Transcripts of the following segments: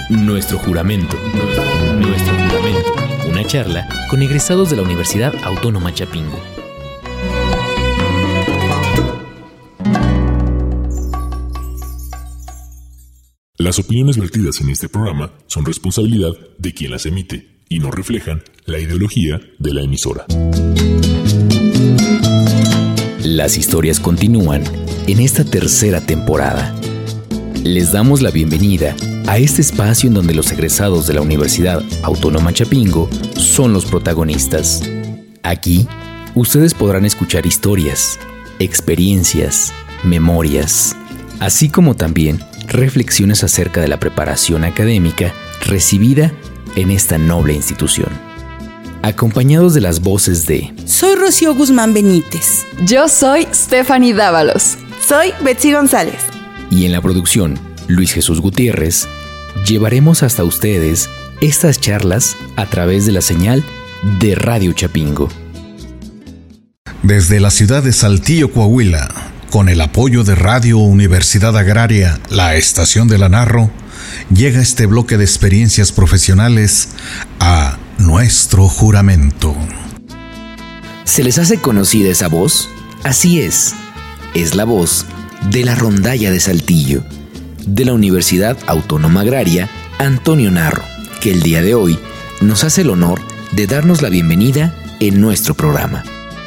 Nuestro juramento. Nuestro juramento. Una charla con egresados de la Universidad Autónoma Chapingo. Las opiniones vertidas en este programa son responsabilidad de quien las emite y no reflejan la ideología de la emisora. Las historias continúan en esta tercera temporada. Les damos la bienvenida a este espacio en donde los egresados de la Universidad Autónoma Chapingo son los protagonistas. Aquí, ustedes podrán escuchar historias, experiencias, memorias, así como también reflexiones acerca de la preparación académica recibida en esta noble institución. Acompañados de las voces de... Soy Rocío Guzmán Benítez. Yo soy Stephanie Dávalos. Soy Betsy González. Y en la producción, Luis Jesús Gutiérrez, llevaremos hasta ustedes estas charlas a través de la señal de Radio Chapingo. Desde la ciudad de Saltillo, Coahuila, con el apoyo de Radio Universidad Agraria, la estación de la Narro, llega este bloque de experiencias profesionales a Nuestro Juramento. ¿Se les hace conocida esa voz? Así es la voz de la rondalla de Saltillo, de la Universidad Autónoma Agraria Antonio Narro, que el día de hoy nos hace el honor de darnos la bienvenida en nuestro programa.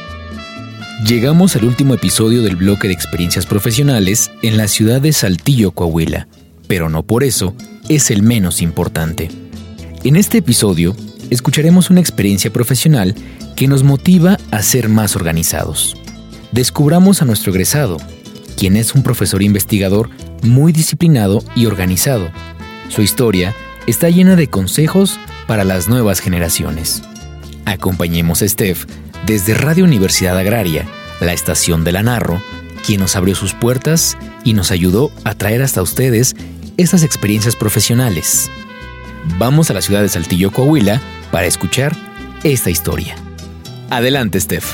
Llegamos al último episodio del bloque de experiencias profesionales en la ciudad de Saltillo, Coahuila, pero no por eso es el menos importante. En este episodio escucharemos una experiencia profesional que nos motiva a ser más organizados. Descubramos a nuestro egresado, quien es un profesor investigador muy disciplinado y organizado. Su historia está llena de consejos para las nuevas generaciones. Acompañemos a Steph desde Radio Universidad Agraria, la estación de la Narro, quien nos abrió sus puertas y nos ayudó a traer hasta ustedes estas experiencias profesionales. Vamos a la ciudad de Saltillo, Coahuila, para escuchar esta historia. Adelante, Steph.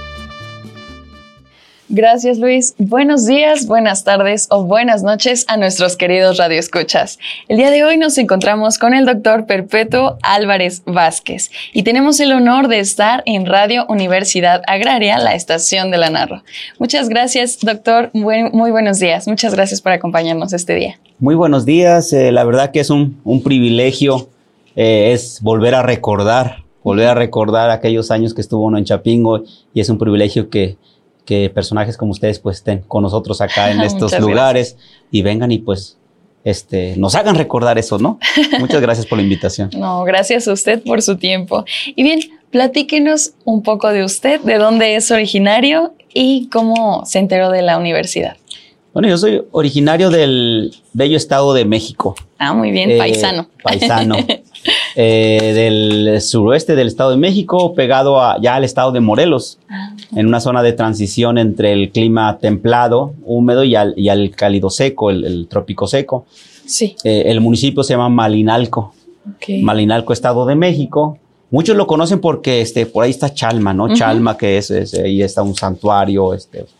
Gracias, Luis. Buenos días, buenas tardes o buenas noches a nuestros queridos radioescuchas. El día de hoy nos encontramos con el doctor Perpetuo Álvarez Vázquez y tenemos el honor de estar en Radio Universidad Agraria, la estación de la Narro. Muchas gracias, doctor. Muy buenos días. Muchas gracias por acompañarnos este día. Muy buenos días. La verdad que es un privilegio, es volver a recordar aquellos años que estuvo uno en Chapingo, y es un privilegio que personajes como ustedes pues estén con nosotros acá en estos lugares y vengan y pues nos hagan recordar eso, ¿no? Muchas gracias por la invitación. No, gracias a usted por su tiempo. Y bien, platíquenos un poco de usted, de dónde es originario y cómo se enteró de la universidad. Bueno, yo soy originario del bello estado de México. Ah, muy bien, paisano. Del suroeste del estado de México, pegado ya al estado de Morelos, en una zona de transición entre el clima templado, húmedo y al cálido seco, el trópico seco. Sí. El municipio se llama Malinalco. Okay. Malinalco, estado de México. Muchos lo conocen porque por ahí está Chalma, ¿no? Uh-huh. Chalma, que ahí está un santuario,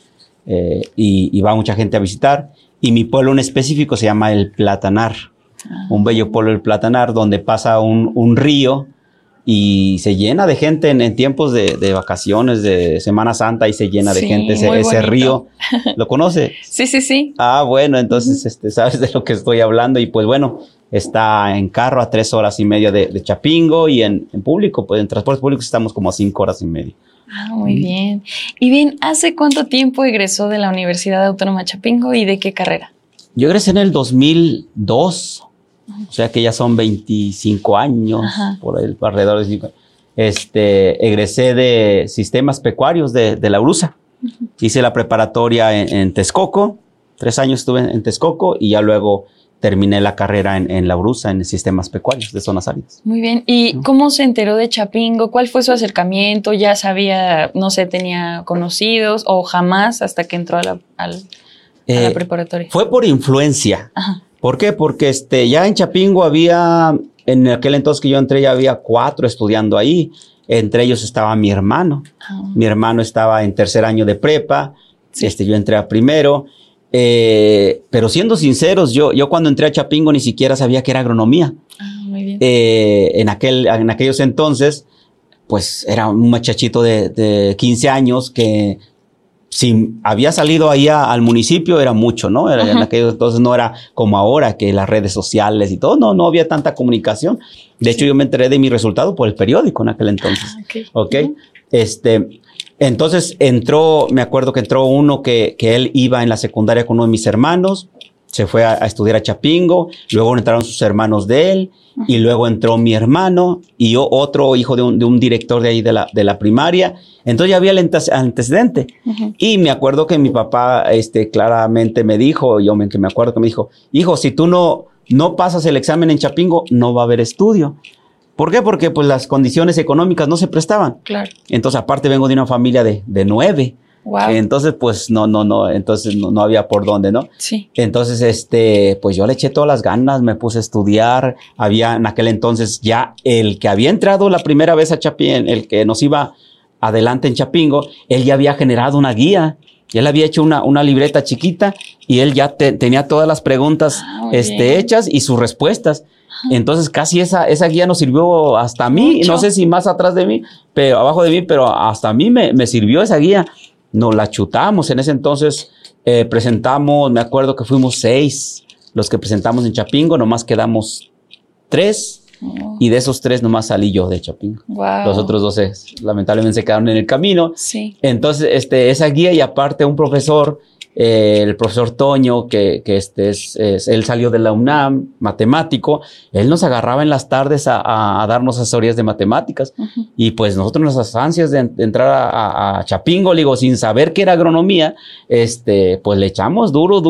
y va mucha gente a visitar. Y mi pueblo en específico se llama El Platanar. Un bello pueblo del Platanar, donde pasa un río y se llena de gente en tiempos de vacaciones, de Semana Santa, y se llena de gente ese río. ¿Lo conoce? Sí. Ah, bueno, entonces sabes de lo que estoy hablando. Y pues bueno, está en carro a 3 horas y media de Chapingo, y en público, pues en transportes públicos estamos como a 5 horas y media. Ah, muy bien. Y bien, ¿hace cuánto tiempo egresó de la Universidad Autónoma Chapingo y de qué carrera? Yo egresé en el 2002. O sea que ya son 25 años, ajá, por ahí, alrededor de 5 años. Egresé de sistemas pecuarios de la URUSA. Uh-huh. Hice la preparatoria en Texcoco, 3 años estuve en Texcoco, y ya luego terminé la carrera en la URUSA, en sistemas pecuarios de zonas áridas. Muy bien. ¿Y cómo se enteró de Chapingo? ¿Cuál fue su acercamiento? ¿Ya sabía, no sé, tenía conocidos o jamás hasta que entró a la preparatoria? Fue por influencia. Ajá. ¿Por qué? Porque ya en Chapingo en aquel entonces que yo entré, ya había 4 estudiando ahí. Entre ellos estaba mi hermano. Mi hermano estaba en 3er año de prepa. Sí. Yo entré a primero. Pero siendo sinceros, yo cuando entré a Chapingo ni siquiera sabía que era agronomía. Muy bien. En aquellos entonces, pues era un muchachito de 15 años que si había salido ahí al municipio era mucho, ¿no? En aquellos entonces no era como ahora que las redes sociales y todo, no había tanta comunicación. De hecho, yo me enteré de mi resultado por el periódico en aquel entonces. Okay. Entonces me acuerdo que entró uno que él iba en la secundaria con uno de mis hermanos, se fue a estudiar a Chapingo, luego entraron sus hermanos de él, y luego entró mi hermano y yo, otro hijo de un director de ahí de la primaria. Entonces ya había el antecedente. Y me acuerdo que mi papá claramente me dijo, me acuerdo que me dijo, hijo, si tú no pasas el examen en Chapingo, no va a haber estudio. ¿Por qué? Porque pues las condiciones económicas no se prestaban. Claro. Entonces, aparte vengo de una familia de 9. Wow. Entonces, pues entonces no había por dónde, ¿no? Sí. Entonces, pues yo le eché todas las ganas, me puse a estudiar. Había en aquel entonces ya el que había entrado la primera vez a Chapingo, el que nos iba adelante en Chapingo, él ya había generado una guía. Él había hecho una libreta chiquita y él ya tenía todas las preguntas hechas y sus respuestas. Entonces casi esa guía nos sirvió hasta a mí, no sé si más atrás de mí, pero abajo de mí, pero hasta a mí me sirvió esa guía. Nos la chutamos en ese entonces, presentamos, me acuerdo que fuimos 6 los que presentamos en Chapingo, nomás quedamos 3 y de esos 3 nomás salí yo de Chapingo. Wow. Los otros 2 lamentablemente se quedaron en el camino. Sí. Entonces esa guía y aparte un profesor, el profesor Toño, que él salió de la UNAM, matemático, él nos agarraba en las tardes a darnos asesorías de matemáticas. Y pues nosotros nuestras ansias de entrar a Chapingo, digo, sin saber qué era agronomía, pues le echamos duro.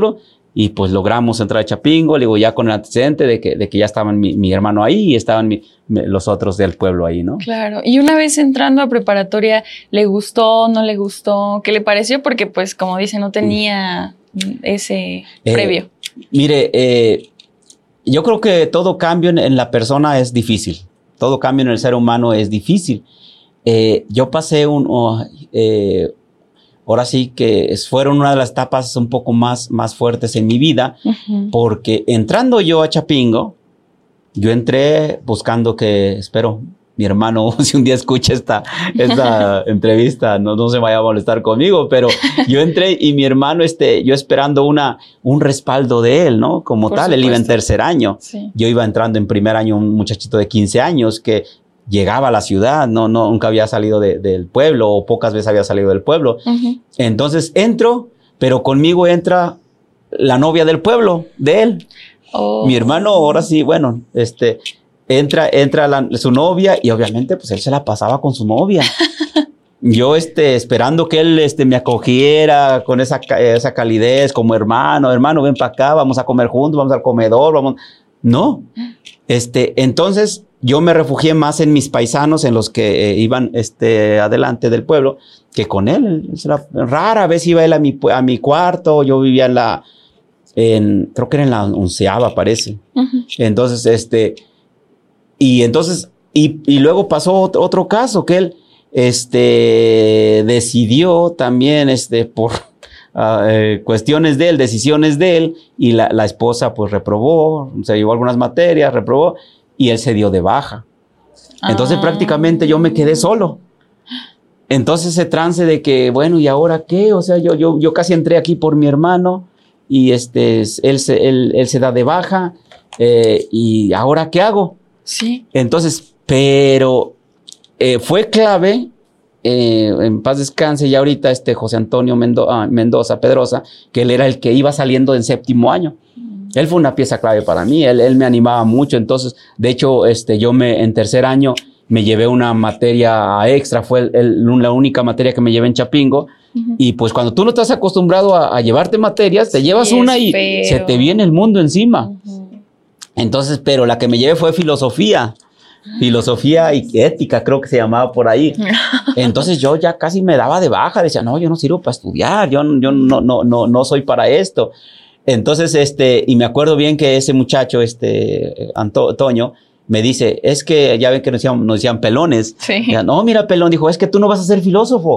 Y pues logramos entrar a Chapingo, digo, ya con el antecedente de que ya estaban mi hermano ahí y estaban los otros del pueblo ahí, ¿no? Claro. Y una vez entrando a preparatoria, ¿le gustó, no le gustó? ¿Qué le pareció? Porque pues, como dice, no tenía ese previo. Mire, yo creo que todo cambio en la persona es difícil. Todo cambio en el ser humano es difícil. Yo pasé ahora sí que fueron una de las etapas un poco más fuertes en mi vida, porque entrando yo a Chapingo, yo entré buscando espero mi hermano, si un día escucha esta entrevista, no se vaya a molestar conmigo, pero yo entré y mi hermano, yo esperando un respaldo de él, ¿no? Como tal, él iba en tercer año. Sí. Yo iba entrando en primer año, un muchachito de 15 años que llegaba a la ciudad, nunca había salido del pueblo o pocas veces había salido del pueblo. Entonces entro, pero conmigo entra la novia del pueblo, de él. Oh. Mi hermano, ahora sí, bueno, entra su novia y obviamente pues él se la pasaba con su novia. Yo esperando que él me acogiera con esa calidez como hermano, ven para acá, vamos a comer juntos, vamos al comedor, No. Entonces yo me refugié más en mis paisanos, en los que iban adelante del pueblo, que con él. Rara vez iba él a mi cuarto. Yo vivía creo que era en la 11ª, parece. Entonces, y luego pasó otro caso que él decidió también por cuestiones de él, decisiones de él, y la esposa pues reprobó, se llevó algunas materias, reprobó, y él se dio de baja. Entonces prácticamente yo me quedé solo. Entonces ese trance de que, bueno, ¿y ahora qué? O sea, yo casi entré aquí por mi hermano y él se da de baja, y ¿ahora qué hago? Sí. Entonces, pero fue clave, en paz descanse, y ahorita José Antonio Mendoza Pedrosa, que él era el que iba saliendo en 7º año. Él fue una pieza clave para mí, él me animaba mucho. Entonces, de hecho, yo en tercer año me llevé una materia extra, fue la única materia que me llevé en Chapingo. Y pues cuando tú no estás acostumbrado a llevarte materias, te llevas una y se te viene el mundo encima. Entonces, pero la que me llevé fue filosofía y ética, creo que se llamaba por ahí. Entonces yo ya casi me daba de baja, decía, no, yo no sirvo para estudiar, yo no soy para esto. Entonces, y me acuerdo bien que ese muchacho, Toño, me dice, es que ya ven que nos decían pelones. Sí. No, mira, pelón, dijo, es que tú no vas a ser filósofo.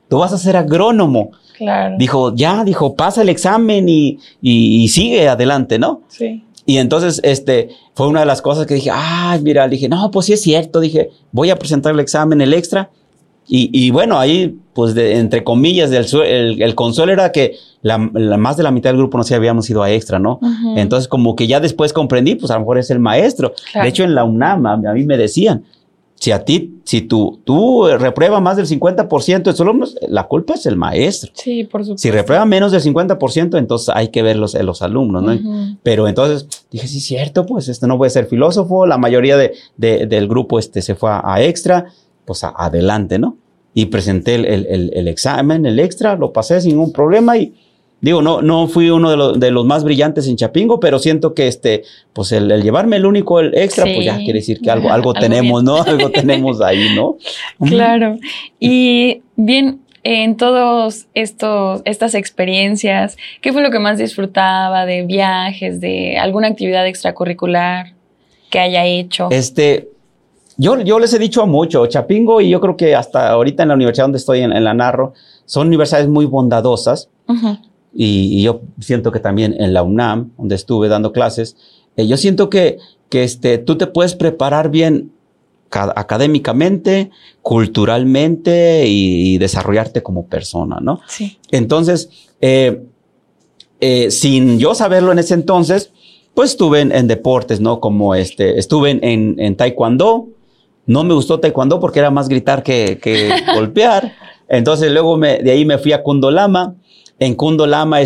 tú vas a ser agrónomo. Claro. Dijo, pasa el examen y sigue adelante, ¿no? Sí. Y entonces, fue una de las cosas que dije, mira, dije, no, pues sí es cierto, dije, voy a presentar el examen, el extra. Y bueno, ahí, pues, entre comillas, el consuelo era que más de la mitad del grupo no se habíamos ido a extra, ¿no? Uh-huh. Entonces, como que ya después comprendí, pues a lo mejor es el maestro. Claro. De hecho, en la UNAM, a mí me decían, si tú repruebas más del 50% de tus alumnos, la culpa es el maestro. Sí, por supuesto. Si reprueba menos del 50%, entonces hay que ver los alumnos, ¿no? Uh-huh. Pero entonces dije, sí, es cierto, pues no voy a ser filósofo. La mayoría del grupo se fue a extra, pues adelante, ¿no? Y presenté el examen, el extra, lo pasé sin ningún problema y digo, no fui uno de los más brillantes en Chapingo, pero siento que pues el llevarme el extra, sí, pues ya quiere decir que algo tenemos, bien. ¿No? Algo tenemos ahí, ¿no? Claro. Y bien, en todas estas experiencias, ¿qué fue lo que más disfrutaba de viajes, de alguna actividad extracurricular que haya hecho? Yo les he dicho mucho, Chapingo, y yo creo que hasta ahorita en la universidad donde estoy, en la Narro, son universidades muy bondadosas. Uh-huh. Y yo siento que también en la UNAM, donde estuve dando clases, yo siento que tú te puedes preparar bien académicamente, culturalmente y desarrollarte como persona, ¿no? Sí. Entonces, sin yo saberlo en ese entonces, pues estuve en deportes, ¿no? Como estuve en taekwondo. No me gustó taekwondo porque era más gritar que golpear. Entonces luego de ahí me fui a Kundolama. En Kundolama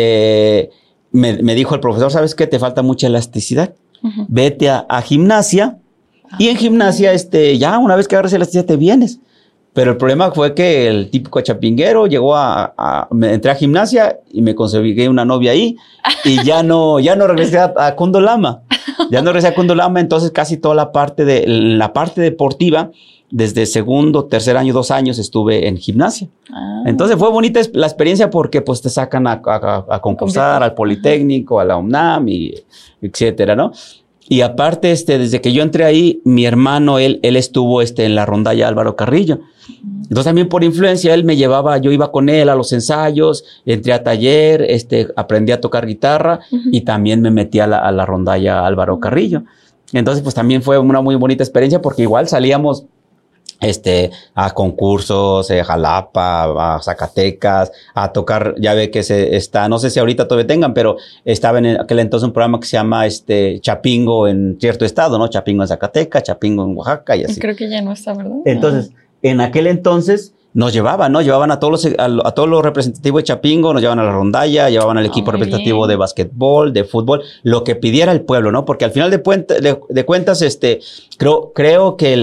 me dijo el profesor, ¿sabes qué? Te falta mucha elasticidad. Uh-huh. Vete a gimnasia. Y en gimnasia, ya una vez que agarres elasticidad te vienes. Pero el problema fue que el típico chapinguero llegó entré a gimnasia y me conseguí una novia ahí y ya no regresé a Kundolama. Ya no regresé a Kundolama, entonces casi toda la parte deportiva, desde segundo, tercer año, 2 años estuve en gimnasia. Entonces fue bonita la experiencia porque pues te sacan a concursar al Politécnico, a la UNAM y etcétera, ¿no? Y aparte, desde que yo entré ahí, mi hermano, él estuvo en la rondalla Álvaro Carrillo. Entonces también por influencia, él me llevaba, yo iba con él a los ensayos, entré a taller, aprendí a tocar guitarra y también me metí a la rondalla Álvaro Carrillo. Entonces pues también fue una muy bonita experiencia porque igual salíamos a concursos, a Jalapa, a Zacatecas, a tocar, ya ve que no sé si ahorita todavía tengan, pero estaba en aquel entonces un programa que se llama Chapingo en cierto estado, ¿no? Chapingo en Zacatecas, Chapingo en Oaxaca y así. Creo que ya no está, ¿verdad? Entonces, en aquel entonces nos llevaban a todos los representativos de Chapingo, nos llevaban a la rondalla, llevaban al equipo representativo de básquetbol, de fútbol, lo que pidiera el pueblo, ¿no? Porque al final de cuentas, creo que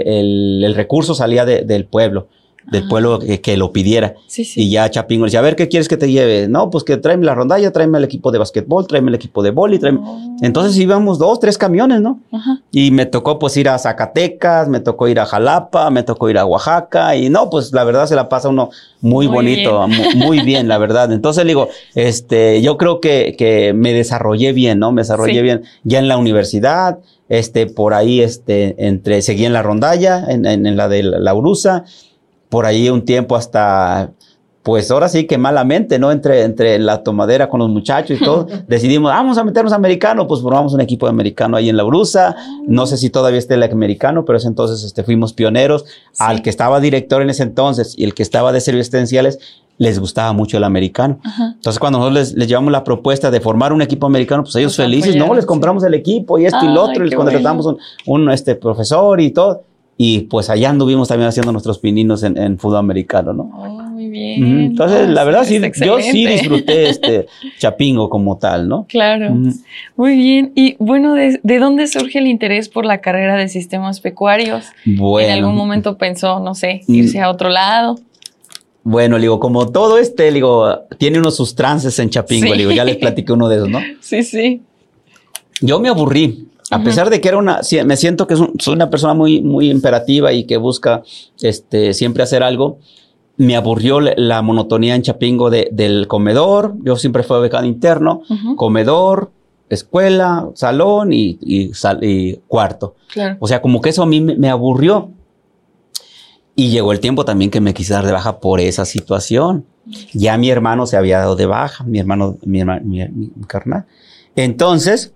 el recurso salía del pueblo. Del pueblo que lo pidiera. Sí, sí. Y ya Chapingo decía, a ver, ¿qué quieres que te lleve? No, pues que tráeme la rondalla, tráeme el equipo de básquetbol, tráeme el equipo de vóley, Entonces íbamos 2, 3 camiones, ¿no? Ajá. Y me tocó pues ir a Zacatecas, me tocó ir a Jalapa, me tocó ir a Oaxaca y no, pues la verdad se la pasa uno muy bonito, muy bien, la verdad. Entonces digo, yo creo que me desarrollé bien, ¿no? Me desarrollé bien ya en la universidad, por ahí, seguí en la rondalla, en la de la Urusa. Por ahí un tiempo hasta, pues ahora sí que malamente, ¿no? Entre la tomadera con los muchachos y todo, decidimos, vamos a meternos a americano, pues formamos un equipo de americano ahí en la Urusa. No sé si todavía esté el americano, pero ese entonces fuimos pioneros. Sí. Al que estaba director en ese entonces y el que estaba de servicios esenciales, les gustaba mucho el americano. Ajá. Entonces, cuando nosotros les llevamos la propuesta de formar un equipo americano, pues ellos felices, no, les compramos el equipo y esto y lo otro, les contratamos un profesor y todo. Y pues allá anduvimos también haciendo nuestros pininos en fútbol americano, ¿no? Oh, muy bien. Entonces, la verdad, sí, yo sí disfruté Chapingo como tal, ¿no? Claro. Muy bien. Y bueno, ¿de dónde surge el interés por la carrera de sistemas pecuarios? Bueno. ¿En algún momento pensó, no sé, irse a otro lado? Bueno, como todo tiene unos sus trances en Chapingo, sí. Ya les platiqué uno de esos, ¿no? Sí, sí. Yo me aburrí. A pesar de que me siento que soy una persona muy, muy imperativa y que busca siempre hacer algo, me aburrió la monotonía en Chapingo del comedor. Yo siempre fui becado interno, comedor, escuela, salón y cuarto. Claro. O sea, como que eso a mí me aburrió. Y llegó el tiempo también que me quise dar de baja por esa situación. Ya mi hermano se había dado de baja, mi carnal. Entonces,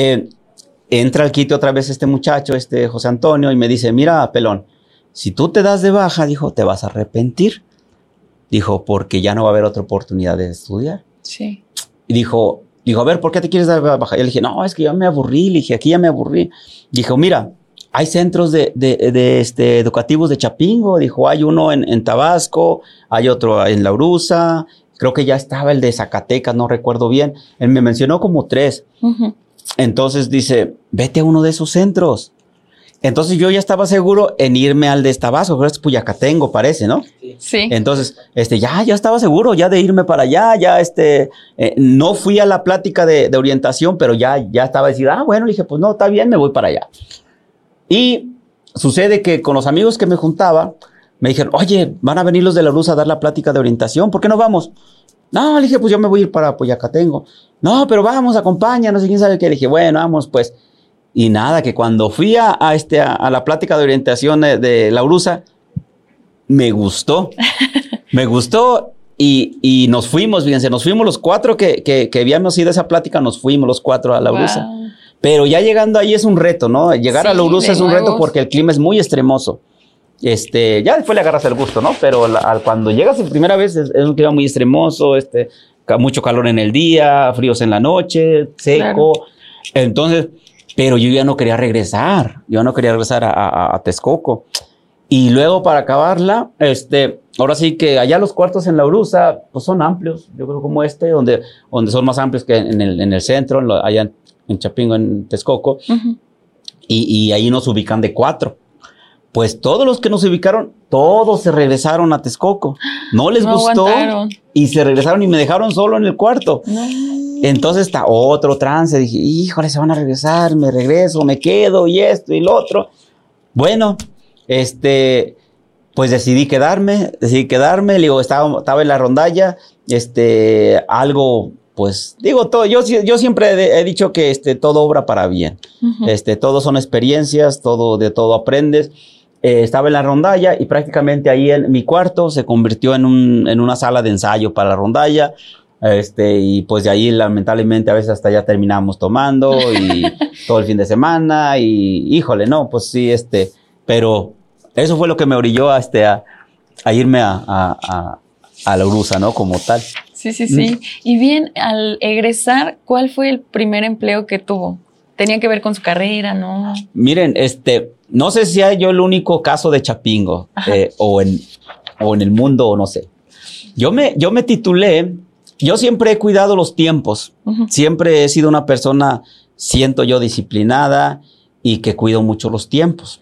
entra al quite otra vez este muchacho, José Antonio, y me dice, mira, pelón, si tú te das de baja, dijo, te vas a arrepentir. Dijo, porque ya no va a haber otra oportunidad de estudiar. Sí. Y dijo, a ver, ¿por qué te quieres dar de baja? Y yo le dije, no, es que ya me aburrí. Le dije, aquí ya me aburrí. Dijo, mira, hay centros educativos de Chapingo. Dijo, hay uno en Tabasco, hay otro en La Uruza. Creo que ya estaba el de Zacatecas, no recuerdo bien. Él me mencionó como 3. Uh-huh. Entonces dice, vete a uno de esos centros. Entonces yo ya estaba seguro en irme al de Tabasco, creo que es Puyacatengo, parece, ¿no? Sí. Entonces, ya estaba seguro ya de irme para allá, no fui a la plática de orientación, pero ya estaba decidido, bueno, le dije, pues no, está bien, me voy para allá. Y sucede que con los amigos que me juntaba, me dijeron, oye, van a venir los de La Luz a dar la plática de orientación, ¿por qué no vamos? No, le dije, pues yo me voy a ir para Puyacatengo. No, pero vamos, acompáñanos, y quién sabe qué. Le dije, bueno, vamos, pues. Y nada, que cuando fui a la plática de orientación de La Uruza, me gustó. Me gustó y nos fuimos, fíjense, nos fuimos los 4 que habíamos ido a esa plática, nos fuimos los 4 a La Uruza. Wow. Pero ya llegando ahí es un reto, ¿no? Llegar a La Uruza es un reto porque el clima es muy extremoso. Ya después le agarras el gusto, ¿no? Pero cuando llegas por primera vez es un clima muy extremoso, mucho calor en el día, fríos en la noche, seco. Claro. Entonces, pero yo ya no quería regresar. Yo no quería regresar a Texcoco. Y luego para acabarla, ahora sí que allá los cuartos en La Uruza, pues son amplios. Yo creo como donde son más amplios que en el centro, allá en Chapingo, en Texcoco. Uh-huh. Y ahí nos ubican de 4. Pues todos los que nos ubicaron, todos se regresaron a Texcoco. No les gustó. Aguantaron. Y se regresaron y me dejaron solo en el cuarto. No. Entonces está otro trance. Dije, híjole, se van a regresar, me regreso, me quedo y esto y lo otro. Bueno, pues decidí quedarme. Le digo, estaba en la rondalla. Algo, pues, digo, todo. Yo siempre he dicho que todo obra para bien. Uh-huh. Todo son experiencias, de todo aprendes. Estaba en la rondalla y prácticamente ahí en mi cuarto se convirtió en una sala de ensayo para la rondalla. Y pues de ahí lamentablemente a veces hasta ya terminamos tomando y todo el fin de semana y híjole, no, pues sí, pero eso fue lo que me orilló a irme a La Uruza, ¿no? Como tal. Sí. Y bien, al egresar, ¿cuál fue el primer empleo que tuvo? ¿Tenía que ver con su carrera, no? Miren, no sé si sea yo el único caso de Chapingo o en el mundo, o no sé. Yo me titulé. Yo siempre he cuidado los tiempos. Uh-huh. Siempre he sido una persona, siento yo, disciplinada y que cuido mucho los tiempos.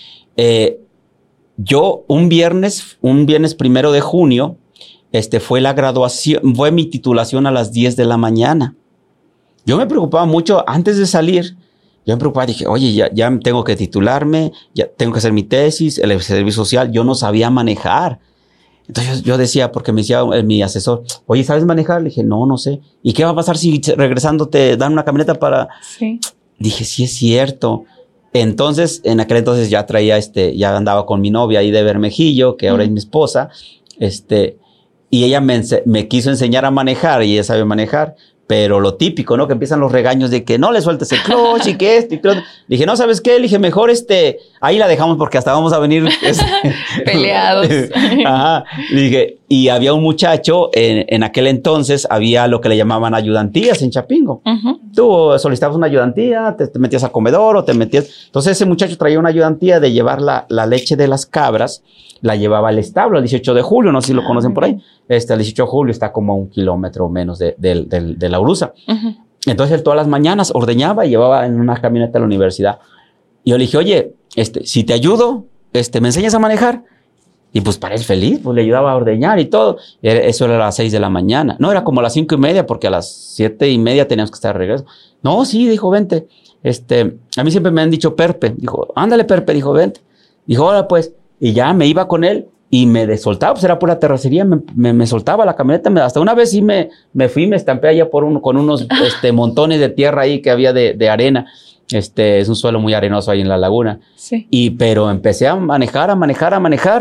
Yo un viernes 1 de junio, fue la graduación, fue mi titulación a las 10 de la mañana. Yo me preocupaba mucho antes de salir. Yo me preocupaba, dije, oye, ya tengo que titularme, ya tengo que hacer mi tesis, el servicio social. Yo no sabía manejar. Entonces yo decía, porque me decía mi asesor, oye, ¿sabes manejar? Le dije, no sé. ¿Y qué va a pasar si regresando te dan una camioneta para...? Sí. Dije, sí es cierto. Entonces, en aquel entonces ya traía, ya andaba con mi novia ahí de Bermejillo, que ahora es mi esposa, y ella me quiso enseñar a manejar, y ella sabe manejar, pero lo típico, ¿no? Que empiezan los regaños de que no le sueltes el clutch y que esto y todo. Dije, no, ¿sabes qué? Le dije, mejor ahí la dejamos porque hasta vamos a venir peleados. Ajá. Le dije, y había un muchacho, en aquel entonces había lo que le llamaban ayudantías en Chapingo. Uh-huh. Tú solicitabas una ayudantía, te metías al comedor o te metías. Entonces ese muchacho traía una ayudantía de llevar la leche de las cabras, la llevaba al establo el 18 de julio, no sé si lo conocen por ahí. El 18 de julio está como a 1 kilómetro menos de La Uruza. Uh-huh. Entonces él todas las mañanas ordeñaba y llevaba en una camioneta a la universidad. Y yo le dije, oye, si te ayudo, ¿me enseñas a manejar? Y pues parece feliz, pues le ayudaba a ordeñar y todo. Eso era a las 6 de la mañana. No, era como a las 5:30 porque a las 7:30 teníamos que estar de regreso. No, sí, dijo, vente. A mí siempre me han dicho Perpe. Dijo, ándale Perpe, dijo, vente. Dijo, ahora pues. Y ya me iba con él y me soltaba, pues era pura terracería, me soltaba la camioneta. Hasta una vez sí me fui, me estampé allá con unos montones de tierra ahí que había de arena. Es un suelo muy arenoso ahí en la laguna. Sí. Pero empecé a manejar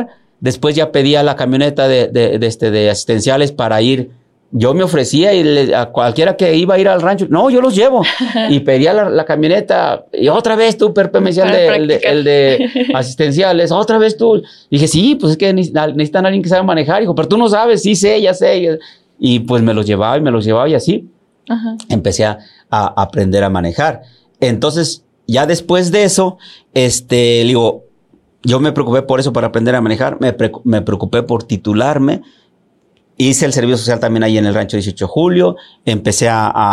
Después ya pedía la camioneta de asistenciales para ir. Yo me ofrecía y a cualquiera que iba a ir al rancho, no, yo los llevo. Y pedía la camioneta. Y otra vez tú, Perpe, me decía el de asistenciales. Otra vez tú. Dije, sí, pues es que necesitan a alguien que sabe manejar. Dijo, pero tú no sabes. Sí sé, ya sé. Y pues me los llevaba y así. Ajá. Empecé a aprender a manejar. Entonces, ya después de eso, digo, yo me preocupé por eso, para aprender a manejar. Me preocupé por titularme. Hice el servicio social también ahí en el rancho 18 de julio. Empecé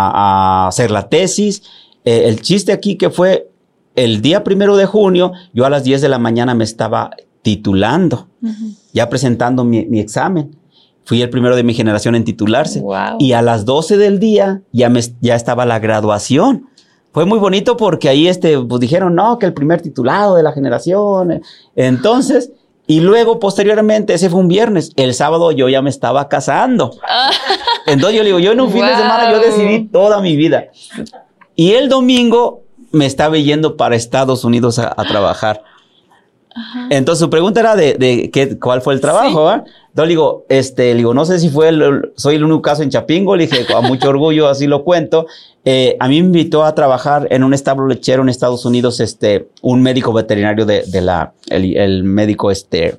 a hacer la tesis. El chiste aquí que fue el día 1 de junio, yo a las 10 de la mañana me estaba titulando, ya presentando mi examen. Fui el primero de mi generación en titularse. Wow. Y a las 12 del día ya estaba la graduación. Fue muy bonito porque ahí pues dijeron, no, que el primer titulado de la generación. Entonces, y luego posteriormente, ese fue un viernes, el sábado yo ya me estaba casando. Entonces yo le digo, yo en un fin de semana yo decidí toda mi vida. Y el domingo me estaba yendo para Estados Unidos a trabajar. Ajá. Entonces su pregunta era cuál fue el trabajo, ¿verdad? Sí. Entonces le digo, no sé si soy el único caso en Chapingo. Le dije, con mucho orgullo así lo cuento. A mí me invitó a trabajar en un establo lechero en Estados Unidos, un médico veterinario el médico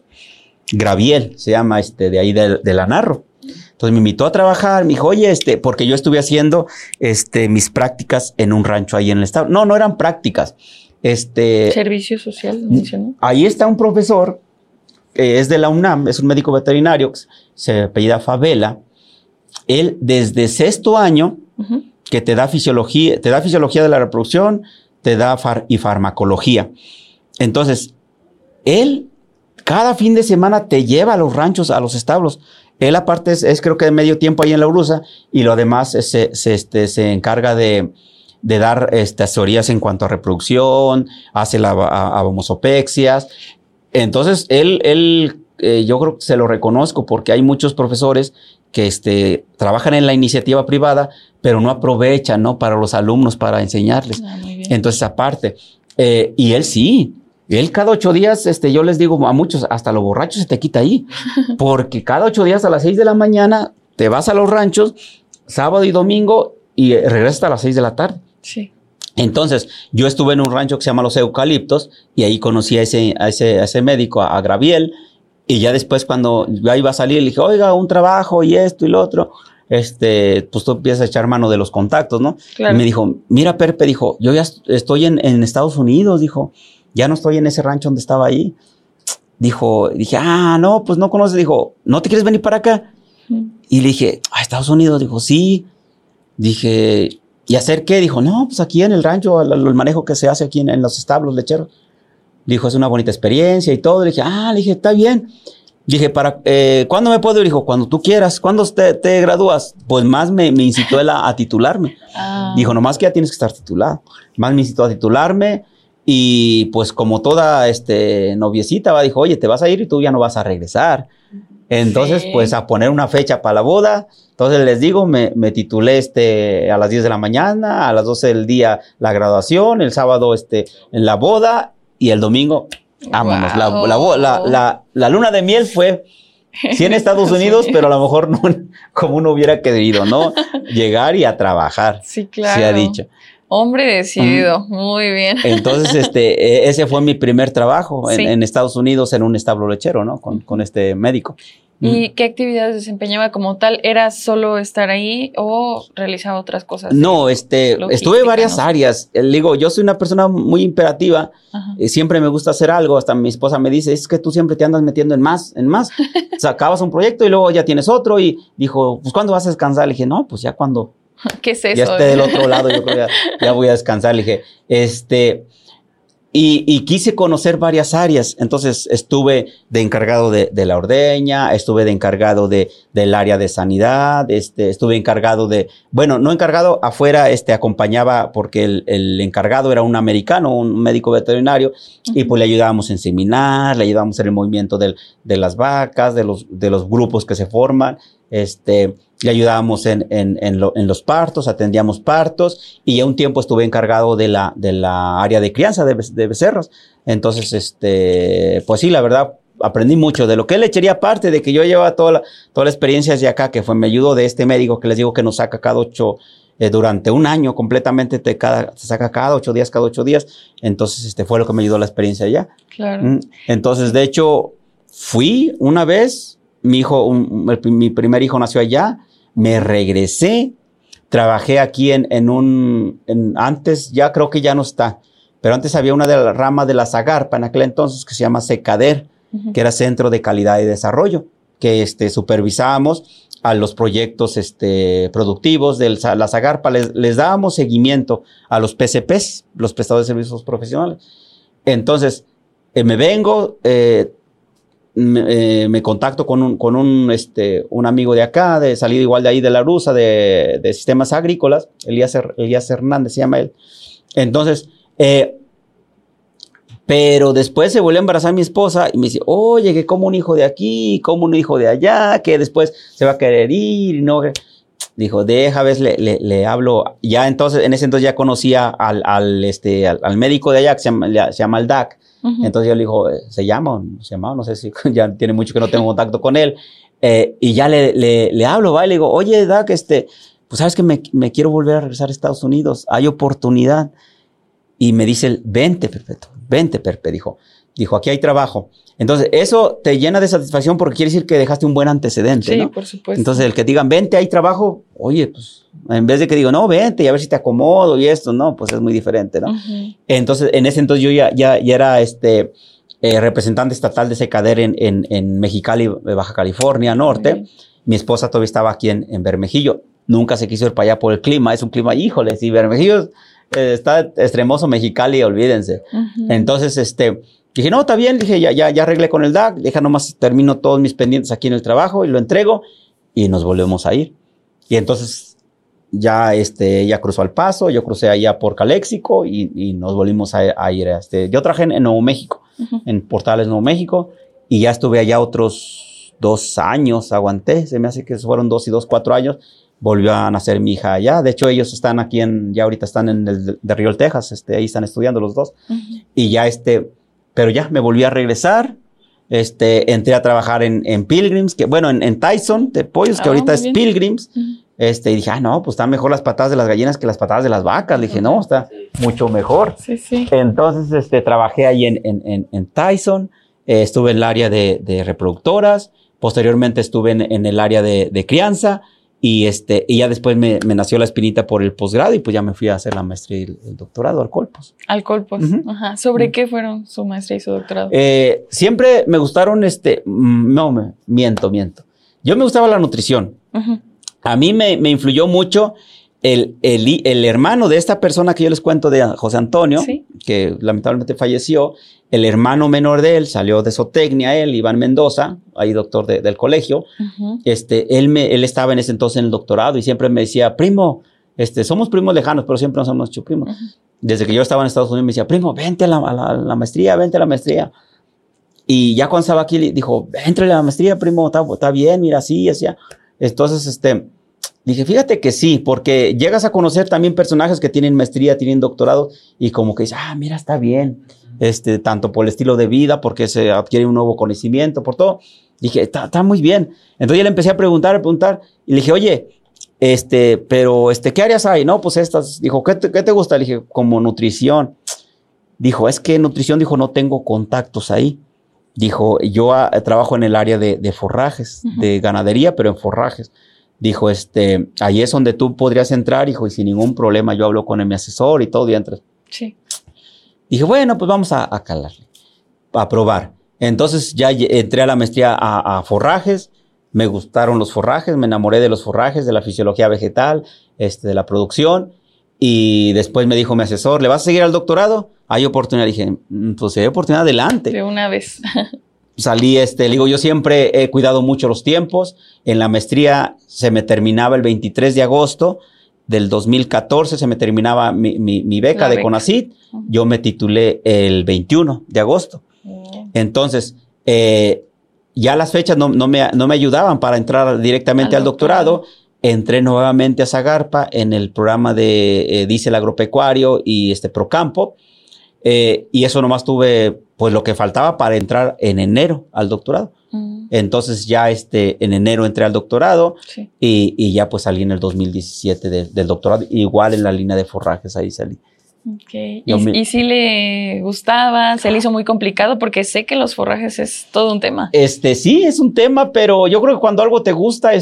Graviel, se llama, de ahí de la Narro. Entonces me invitó a trabajar, me dijo, oye, porque yo estuve haciendo, mis prácticas en un rancho ahí en el establo. No eran prácticas. Servicio social, mencionó. Ahí está un profesor, es de la UNAM, es un médico veterinario, se apellida Favela. Él desde 6º año, que te da fisiología de la reproducción, te da farmacología. Entonces, él cada fin de semana te lleva a los ranchos, a los establos. Él aparte es creo que de medio tiempo ahí en la Urusa, y lo demás se encarga de dar asesorías en cuanto a reproducción, hace abomosopexias. Entonces, yo creo que se lo reconozco porque hay muchos profesores que trabajan en la iniciativa privada, pero no aprovechan, ¿no? Para los alumnos, para enseñarles. Entonces, aparte, y él sí. Él cada 8 días, yo les digo a muchos, hasta los borrachos se te quita ahí. Porque cada 8 días a las 6 de la mañana te vas a los ranchos, sábado y domingo, y regresas hasta las 6 de la tarde. Sí. Entonces, yo estuve en un rancho que se llama Los Eucaliptos, y ahí conocí a ese médico, a Graviel, y ya después cuando ya iba a salir, le dije, oiga, un trabajo y esto y lo otro, pues tú empiezas a echar mano de los contactos, ¿no? Claro. Y me dijo, mira, Perpe, dijo, yo ya estoy en Estados Unidos, dijo, ya no estoy en ese rancho donde estaba ahí. Dije, no, pues no conoces. Dijo, ¿no te quieres venir para acá? Y le dije, ¿a Estados Unidos? Dijo, sí. Dije, ¿y hacer qué? Dijo, no, pues aquí en el rancho, el manejo que se hace aquí en los establos lecheros. Dijo, es una bonita experiencia y todo. Le dije, está bien. Dije, ¿cuándo me puedo ir? Dijo, cuando tú quieras. ¿Cuándo te gradúas? Pues más me incitó él a titularme. Dijo, nomás que ya tienes que estar titulado. Más me incitó a titularme. Y pues como toda noviecita, dijo, oye, te vas a ir y tú ya no vas a regresar. Entonces, pues a poner una fecha para la boda. Entonces les digo, me titulé a las 10 de la mañana, a las 12 del día la graduación, el sábado en la boda, y el domingo, vámonos. Wow. La luna de miel fue, sí, en Estados Unidos, pero a lo mejor no como uno hubiera querido, ¿no? Llegar y a trabajar. Sí, claro. Se ha dicho. Hombre decidido, muy bien. Entonces, ese fue mi primer trabajo en Estados Unidos, en un establo lechero, ¿no? Con este médico. ¿Y qué actividades desempeñaba como tal? ¿Era solo estar ahí o realizaba otras cosas? No, estuve en varias áreas. Digo, yo soy una persona muy imperativa. Siempre me gusta hacer algo. Hasta mi esposa me dice, es que tú siempre te andas metiendo en más. O sea, acabas un proyecto y luego ya tienes otro. Y dijo, pues, ¿cuándo vas a descansar? Le dije, no, pues ya cuando... ¿Qué es eso? Ya esté del otro lado, yo creo que ya voy a descansar. Le dije, y quise conocer varias áreas. Entonces estuve de encargado de la ordeña, estuve de encargado del área de sanidad, estuve encargado no encargado, afuera acompañaba porque el encargado era un americano, un médico veterinario, y pues le ayudábamos a inseminar, le ayudábamos en el movimiento de las vacas, de los grupos que se forman, le ayudábamos en los partos, atendíamos partos, y ya un tiempo estuve encargado de la área de crianza de becerros. Entonces, pues sí, la verdad, aprendí mucho de lo que es lechería, aparte de que yo llevaba toda la experiencia de acá, que me ayudó de este médico que les digo que nos saca cada 8, durante un año completamente, te saca cada 8 días, entonces fue lo que me ayudó la experiencia allá. Claro. Entonces, de hecho, fui una vez, mi primer hijo nació allá, me regresé, trabajé aquí antes, ya creo que ya no está, pero antes había una de las ramas de la Zagarpa en aquel entonces que se llama Secader, que era Centro de Calidad y Desarrollo, que supervisábamos a los proyectos productivos de la Zagarpa, les dábamos seguimiento a los PCPs, los prestadores de servicios profesionales. Entonces, me vengo, me contacto con un amigo de acá, de salido igual de ahí de la Rusa, de sistemas agrícolas, Elías Hernández se llama él. Entonces, pero después se vuelve a embarazar mi esposa y me dice, oye, que como un hijo de aquí, como un hijo de allá, que después se va a querer ir y no. Dijo, deja, ves, le hablo. Ya entonces, en ese entonces ya conocía al médico de allá, que se llama el DAC. Entonces yo le digo, ¿se llama? No sé si ya tiene mucho que no tengo contacto con él. Y ya le hablo, ¿va? Y le digo, oye, DAC, pues sabes que me quiero volver a regresar a Estados Unidos. Hay oportunidad. Y me dice él, vente, Perpe, dijo, aquí hay trabajo. Entonces, eso te llena de satisfacción porque quiere decir que dejaste un buen antecedente, ¿no? Sí, por supuesto. Entonces, el que digan, vente, hay trabajo, oye, pues, en vez de que digo, no, vente y a ver si te acomodo y esto, no, pues es muy diferente, ¿no? Entonces, en ese entonces yo ya era representante estatal de Secader en Mexicali, Baja California Norte. Mi esposa todavía estaba aquí en Bermejillo. Nunca se quiso ir para allá por el clima. Es un clima, híjole, si Bermejillo está extremoso, Mexicali, olvídense. Entonces, dije, no, está bien. Dije, ya arreglé con el DAC. Deja nomás, termino todos mis pendientes aquí en el trabajo y lo entrego y nos volvemos a ir. Y entonces ya ella cruzó al Paso, yo crucé allá por Caléxico y nos volvimos a ir. Yo trabajé en Nuevo México, en Portales, Nuevo México, y ya estuve allá otros 2 años, aguanté. Se me hace que fueron 2 y 2, 4 años. Volvió a nacer mi hija allá. De hecho, ellos están aquí ya ahorita están en el de Riol, Texas. Ahí están estudiando los dos. Y ya pero ya me volví a regresar. Entré a trabajar en Pilgrims, en Tyson de pollos, que ahorita es Pilgrims. Y dije, no, pues están mejor las patadas de las gallinas que las patadas de las vacas. Le dije, no, está mucho mejor. Sí. Entonces, trabajé ahí en Tyson. Estuve en el área de reproductoras. Posteriormente estuve en el área de crianza. Y ya después me nació la espinita por el posgrado y pues ya me fui a hacer la maestría y el doctorado al Colpos. Al Colpos, ajá. ¿Sobre qué fueron su maestría y su doctorado? Siempre me gustaron, miento. Yo me gustaba la nutrición. A mí me influyó mucho el hermano de esta persona que yo les cuento, de José Antonio, ¿sí?, que lamentablemente falleció. El hermano menor de él salió de zootecnia, Iván Mendoza, ahí doctor del colegio. Él estaba en ese entonces en el doctorado y siempre me decía, primo, somos primos lejanos, pero siempre nos hemos hecho primos. Desde que yo estaba en Estados Unidos me decía, primo, vente a la maestría, vente a la maestría. Y ya cuando estaba aquí, dijo, vente a la maestría, primo, está bien, mira, así, así. Entonces, dije, fíjate que sí, porque llegas a conocer también personajes que tienen maestría, tienen doctorado, y como que dices, mira, está bien. Tanto por el estilo de vida, porque se adquiere un nuevo conocimiento, por todo. Dije, está muy bien. Entonces ya le empecé a preguntar, y le dije, oye, pero, ¿qué áreas hay? No, pues estas. Dijo, ¿qué te gusta? Le dije, como nutrición. Dijo, es que nutrición, dijo, no tengo contactos ahí. Dijo, yo trabajo en el área de forrajes, de ganadería, pero en forrajes. Dijo, ahí es donde tú podrías entrar, hijo, y sin ningún problema yo hablo con mi asesor y todo, y entras. Sí. Dije, bueno, pues vamos a calarle, a probar. Entonces ya entré a la maestría a forrajes. Me gustaron los forrajes, me enamoré de los forrajes, de la fisiología vegetal, de la producción. Y después me dijo mi asesor, ¿le vas a seguir al doctorado? Hay oportunidad. Dije, pues si hay oportunidad, adelante. De una vez. Salí, le digo, yo siempre he cuidado mucho los tiempos. En la maestría se me terminaba el 23 de agosto del 2014, se me terminaba mi beca de CONACYT. Yo me titulé el 21 de agosto. Entonces, ya las fechas no me ayudaban para entrar directamente al doctorado. Entré nuevamente a Zagarpa en el programa de Diesel Agropecuario y Procampo. Y eso nomás tuve pues lo que faltaba para entrar en enero al doctorado. Entonces ya en enero entré al doctorado y ya pues salí en el 2017 del doctorado, igual en la línea de forrajes, ahí salí. Okay. ¿Y si le gustaba? ¿Se le hizo muy complicado? Porque sé que los forrajes es todo un tema. Sí, es un tema, pero yo creo que cuando algo te gusta,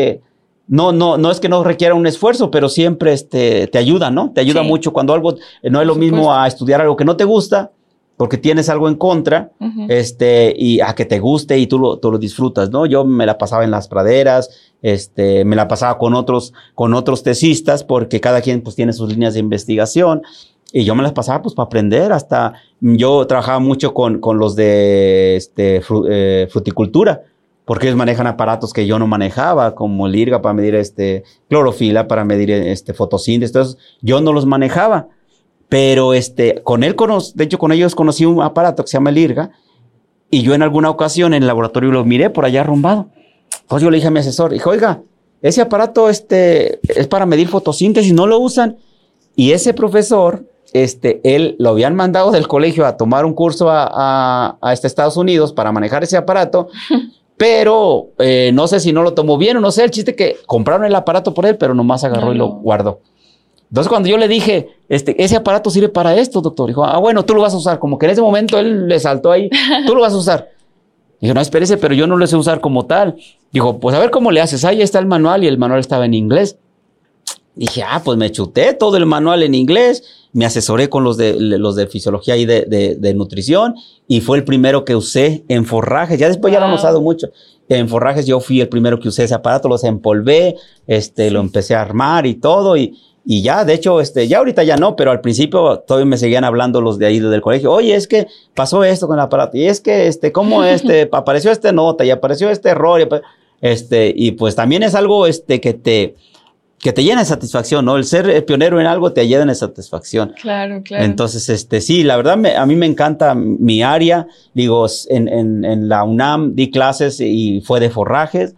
no es que no requiera un esfuerzo, pero siempre te ayuda, ¿no? Te ayuda mucho cuando algo, no es lo mismo a estudiar algo que no te gusta, porque tienes algo en contra, y a que te guste y tú lo disfrutas, ¿no? Yo me la pasaba en las praderas, me la pasaba con otros tesistas, porque cada quien pues tiene sus líneas de investigación, y yo me las pasaba pues para aprender. Hasta yo trabajaba mucho con los de fruticultura, porque ellos manejan aparatos que yo no manejaba, como el IRGA para medir clorofila, para medir fotosíntesis. Entonces yo no los manejaba, pero de hecho con ellos conocí un aparato que se llama el IRGA, y yo en alguna ocasión en el laboratorio lo miré por allá arrumbado. Entonces yo le dije a mi asesor, dije, oiga, ese aparato es para medir fotosíntesis, no lo usan. Y ese profesor, él lo habían mandado del colegio a tomar un curso a Estados Unidos para manejar ese aparato, pero no sé si no lo tomó bien o no sé, el chiste que compraron el aparato por él, pero nomás agarró y lo guardó. Entonces cuando yo le dije, ese aparato sirve para esto, doctor, dijo, bueno, tú lo vas a usar. Como que en ese momento él le saltó ahí, tú lo vas a usar. Dijo, no, espérese, pero yo no lo sé usar como tal. Dijo, pues a ver cómo le haces. Ahí está el manual, y el manual estaba en inglés. Dije, pues me chuté todo el manual en inglés, me asesoré con los de fisiología y de nutrición, y fue el primero que usé en forrajes. Ya después ya lo han usado mucho. En forrajes yo fui el primero que usé ese aparato, los empolvé, lo empecé a armar y todo, y ya, de hecho, ya ahorita ya no, pero al principio todavía me seguían hablando los de ahí del colegio. Oye, es que pasó esto con el aparato, y es que, ¿cómo apareció nota, y apareció error, y pues también es algo, que te llena de satisfacción, ¿no? El ser pionero en algo te llena de satisfacción. Claro, claro. Entonces, sí, la verdad, a mí me encanta mi área. Digo, en la UNAM di clases y fue de forrajes.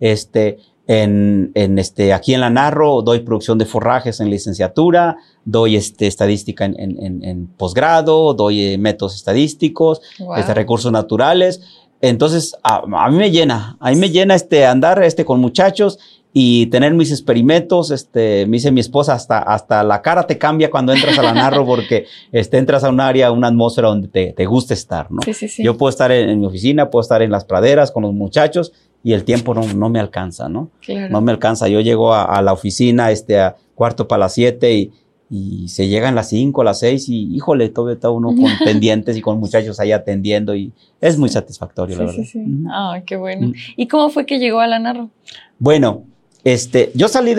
Aquí en la Narro doy producción de forrajes en licenciatura, doy estadística en posgrado, doy métodos estadísticos, recursos naturales. Entonces, a mí me llena, andar con muchachos y tener mis experimentos. Me dice mi esposa, hasta la cara te cambia cuando entras a la Narro, porque entras a un área, una atmósfera donde te gusta estar, ¿no? Sí. Yo puedo estar en mi oficina, puedo estar en las praderas con los muchachos, y el tiempo no me alcanza, ¿no? Claro. No me alcanza. Yo llego a la oficina a 5:45 y se llegan las 5, las 6 y, híjole, todavía está uno con pendientes y con muchachos ahí atendiendo, y es muy satisfactorio, la verdad. Sí. Qué bueno. ¿Y cómo fue que llegó a la Narro? Bueno, yo salí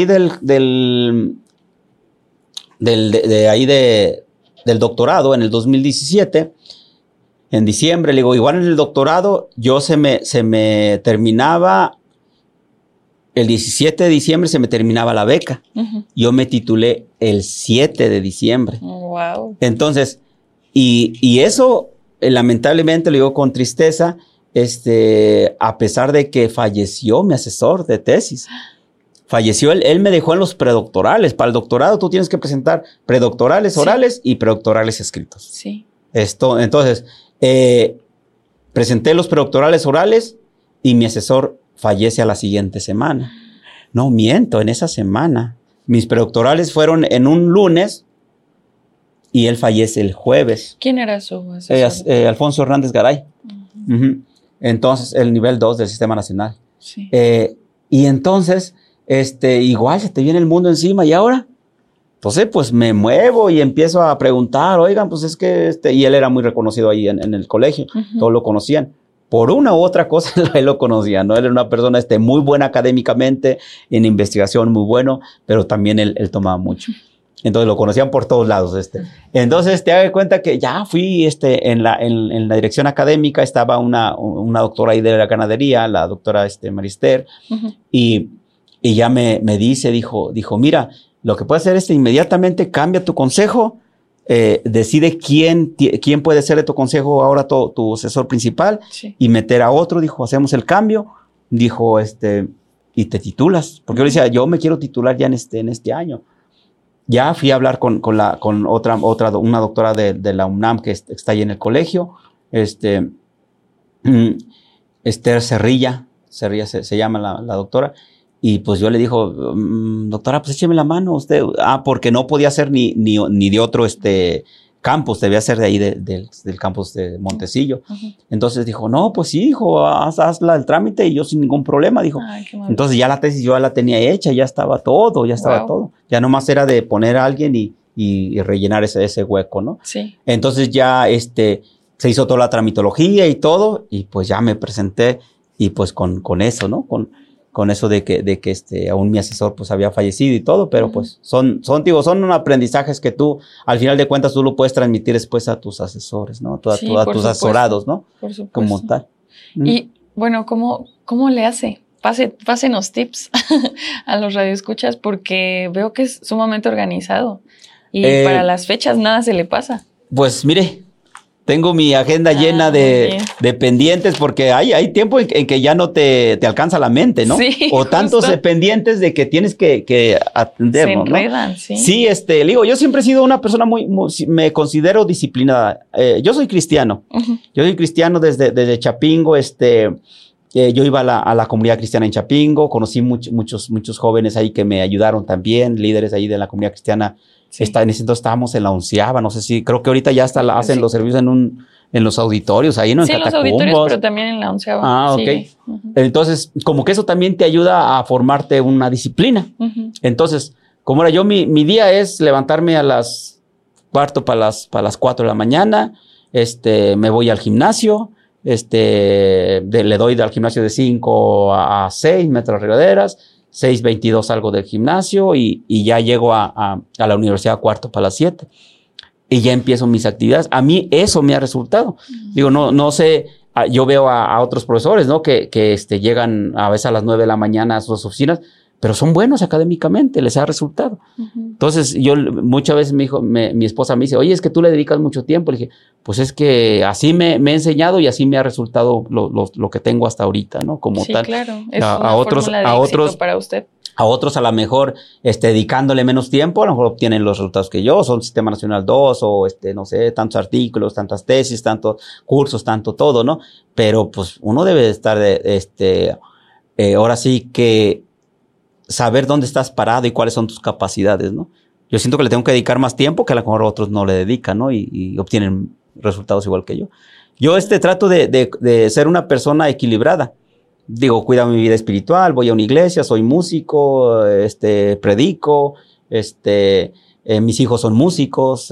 del doctorado en el 2017. En diciembre, le digo, igual en el doctorado, se me terminaba, el 17 de diciembre se me terminaba la beca. Yo me titulé el 7 de diciembre. Wow. Entonces, y eso, lamentablemente, lo digo con tristeza, a pesar de que falleció mi asesor de tesis. Falleció, él me dejó en los predoctorales. Para el doctorado tú tienes que presentar predoctorales orales y predoctorales escritos. Sí. Entonces, presenté los predoctorales orales y mi asesor fallece a la siguiente semana. No, miento, en esa semana. Mis predoctorales fueron en un lunes y él fallece el jueves. ¿Quién era su asesor? Alfonso Hernández Garay. Entonces, el nivel 2 del Sistema Nacional. Sí. Y entonces, igual se te viene el mundo encima, ¿y ahora? Entonces, pues me muevo y empiezo a preguntar, oigan, pues es que y él era muy reconocido ahí en el colegio, todos lo conocían. Por una u otra cosa, él lo conocía, ¿no? Él era una persona muy buena académicamente, en investigación muy bueno, pero también él tomaba mucho. Entonces lo conocían por todos lados. Entonces te das cuenta que ya fui en la dirección académica, estaba una doctora ahí de la ganadería, la doctora Marister, y ya me dijo, mira, lo que puedes hacer es inmediatamente cambia tu consejo, decide quién puede ser de tu consejo ahora tu asesor principal, y meter a otro. Dijo, hacemos el cambio. Dijo, y te titulas. Porque yo le decía, yo me quiero titular ya en este año. ya fui a hablar con una doctora de la UNAM que está ahí en el colegio, Esther Cerrilla se llama la doctora, y pues yo le dijo, doctora, pues écheme la mano usted, porque no podía ser ni de otro campus, debía ser de ahí del campus de Montecillo. Entonces dijo, no, pues sí, hijo, hazla el trámite y yo sin ningún problema, dijo. Ay, qué Entonces ya la tesis yo ya la tenía hecha, ya estaba todo. Ya nomás era de poner a alguien y rellenar ese hueco, ¿no? Sí. Entonces ya se hizo toda la tramitología y todo, y pues ya me presenté, y pues con eso, ¿no? Con eso de que aún mi asesor pues había fallecido y todo, pero pues son aprendizajes que tú, al final de cuentas, tú lo puedes transmitir después a tus asesores, ¿no? A tus asesorados, ¿no? Por supuesto. Como tal. Y bueno, ¿cómo le hace? Pásenos tips a los radioescuchas, porque veo que es sumamente organizado y para las fechas nada se le pasa. Pues mire, tengo mi agenda llena de pendientes, porque hay tiempo en que ya no te alcanza la mente, ¿no? Sí, o tantos pendientes de que tienes que atender, se ¿no? enredan, sí. Sí, le digo, yo siempre he sido una persona muy me considero disciplinada. Yo soy cristiano. Yo soy cristiano desde Chapingo, yo iba a la comunidad cristiana en Chapingo, conocí muchos jóvenes ahí que me ayudaron también, líderes ahí de la comunidad cristiana. Sí. En ese entonces estábamos en la 11ª, no sé si, creo que ahorita ya hasta hacen los servicios en los auditorios, ahí, ¿no? Sí, en los auditorios, pero también en la 11ª. Ok. Entonces, como que eso también te ayuda a formarte una disciplina. Entonces, como era yo, mi día es levantarme a las 4 de la mañana, me voy al gimnasio, le doy al gimnasio de 5 a 6 metros regaderas, 6:22 salgo del gimnasio y ya llego a la universidad 6:45 y ya empiezo mis actividades. A mí eso me ha resultado. Digo, no sé, yo veo a otros profesores, ¿no? Que llegan a veces a las 9 de la mañana a sus oficinas, pero son buenos académicamente, les ha resultado. Entonces, muchas veces mi esposa me dice, oye, es que tú le dedicas mucho tiempo. Le dije, pues es que así me he enseñado y así me ha resultado lo que tengo hasta ahorita, ¿no? Como tal. Sí, claro. Es una fórmula de éxito para usted. A otros a lo mejor, dedicándole menos tiempo, a lo mejor obtienen los resultados que yo, son Sistema Nacional 2 o, no sé, tantos artículos, tantas tesis, tantos cursos, tanto todo, ¿no? Pero, pues, uno debe estar ahora sí que saber dónde estás parado y cuáles son tus capacidades, ¿no? Yo siento que le tengo que dedicar más tiempo que a lo mejor otros no le dedican, ¿no? Y obtienen resultados igual que yo. Yo trato de ser una persona equilibrada. Digo, cuido mi vida espiritual, voy a una iglesia, soy músico, predico, mis hijos son músicos,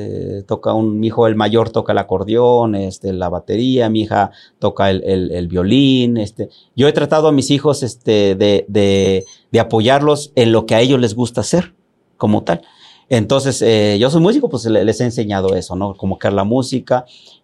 mi hijo el mayor toca el acordeón, la batería, mi hija toca el violín, yo he tratado a mis hijos, de apoyarlos en lo que a ellos les gusta hacer, como tal. Entonces, yo soy músico, pues les he enseñado eso, ¿no? Como que la música,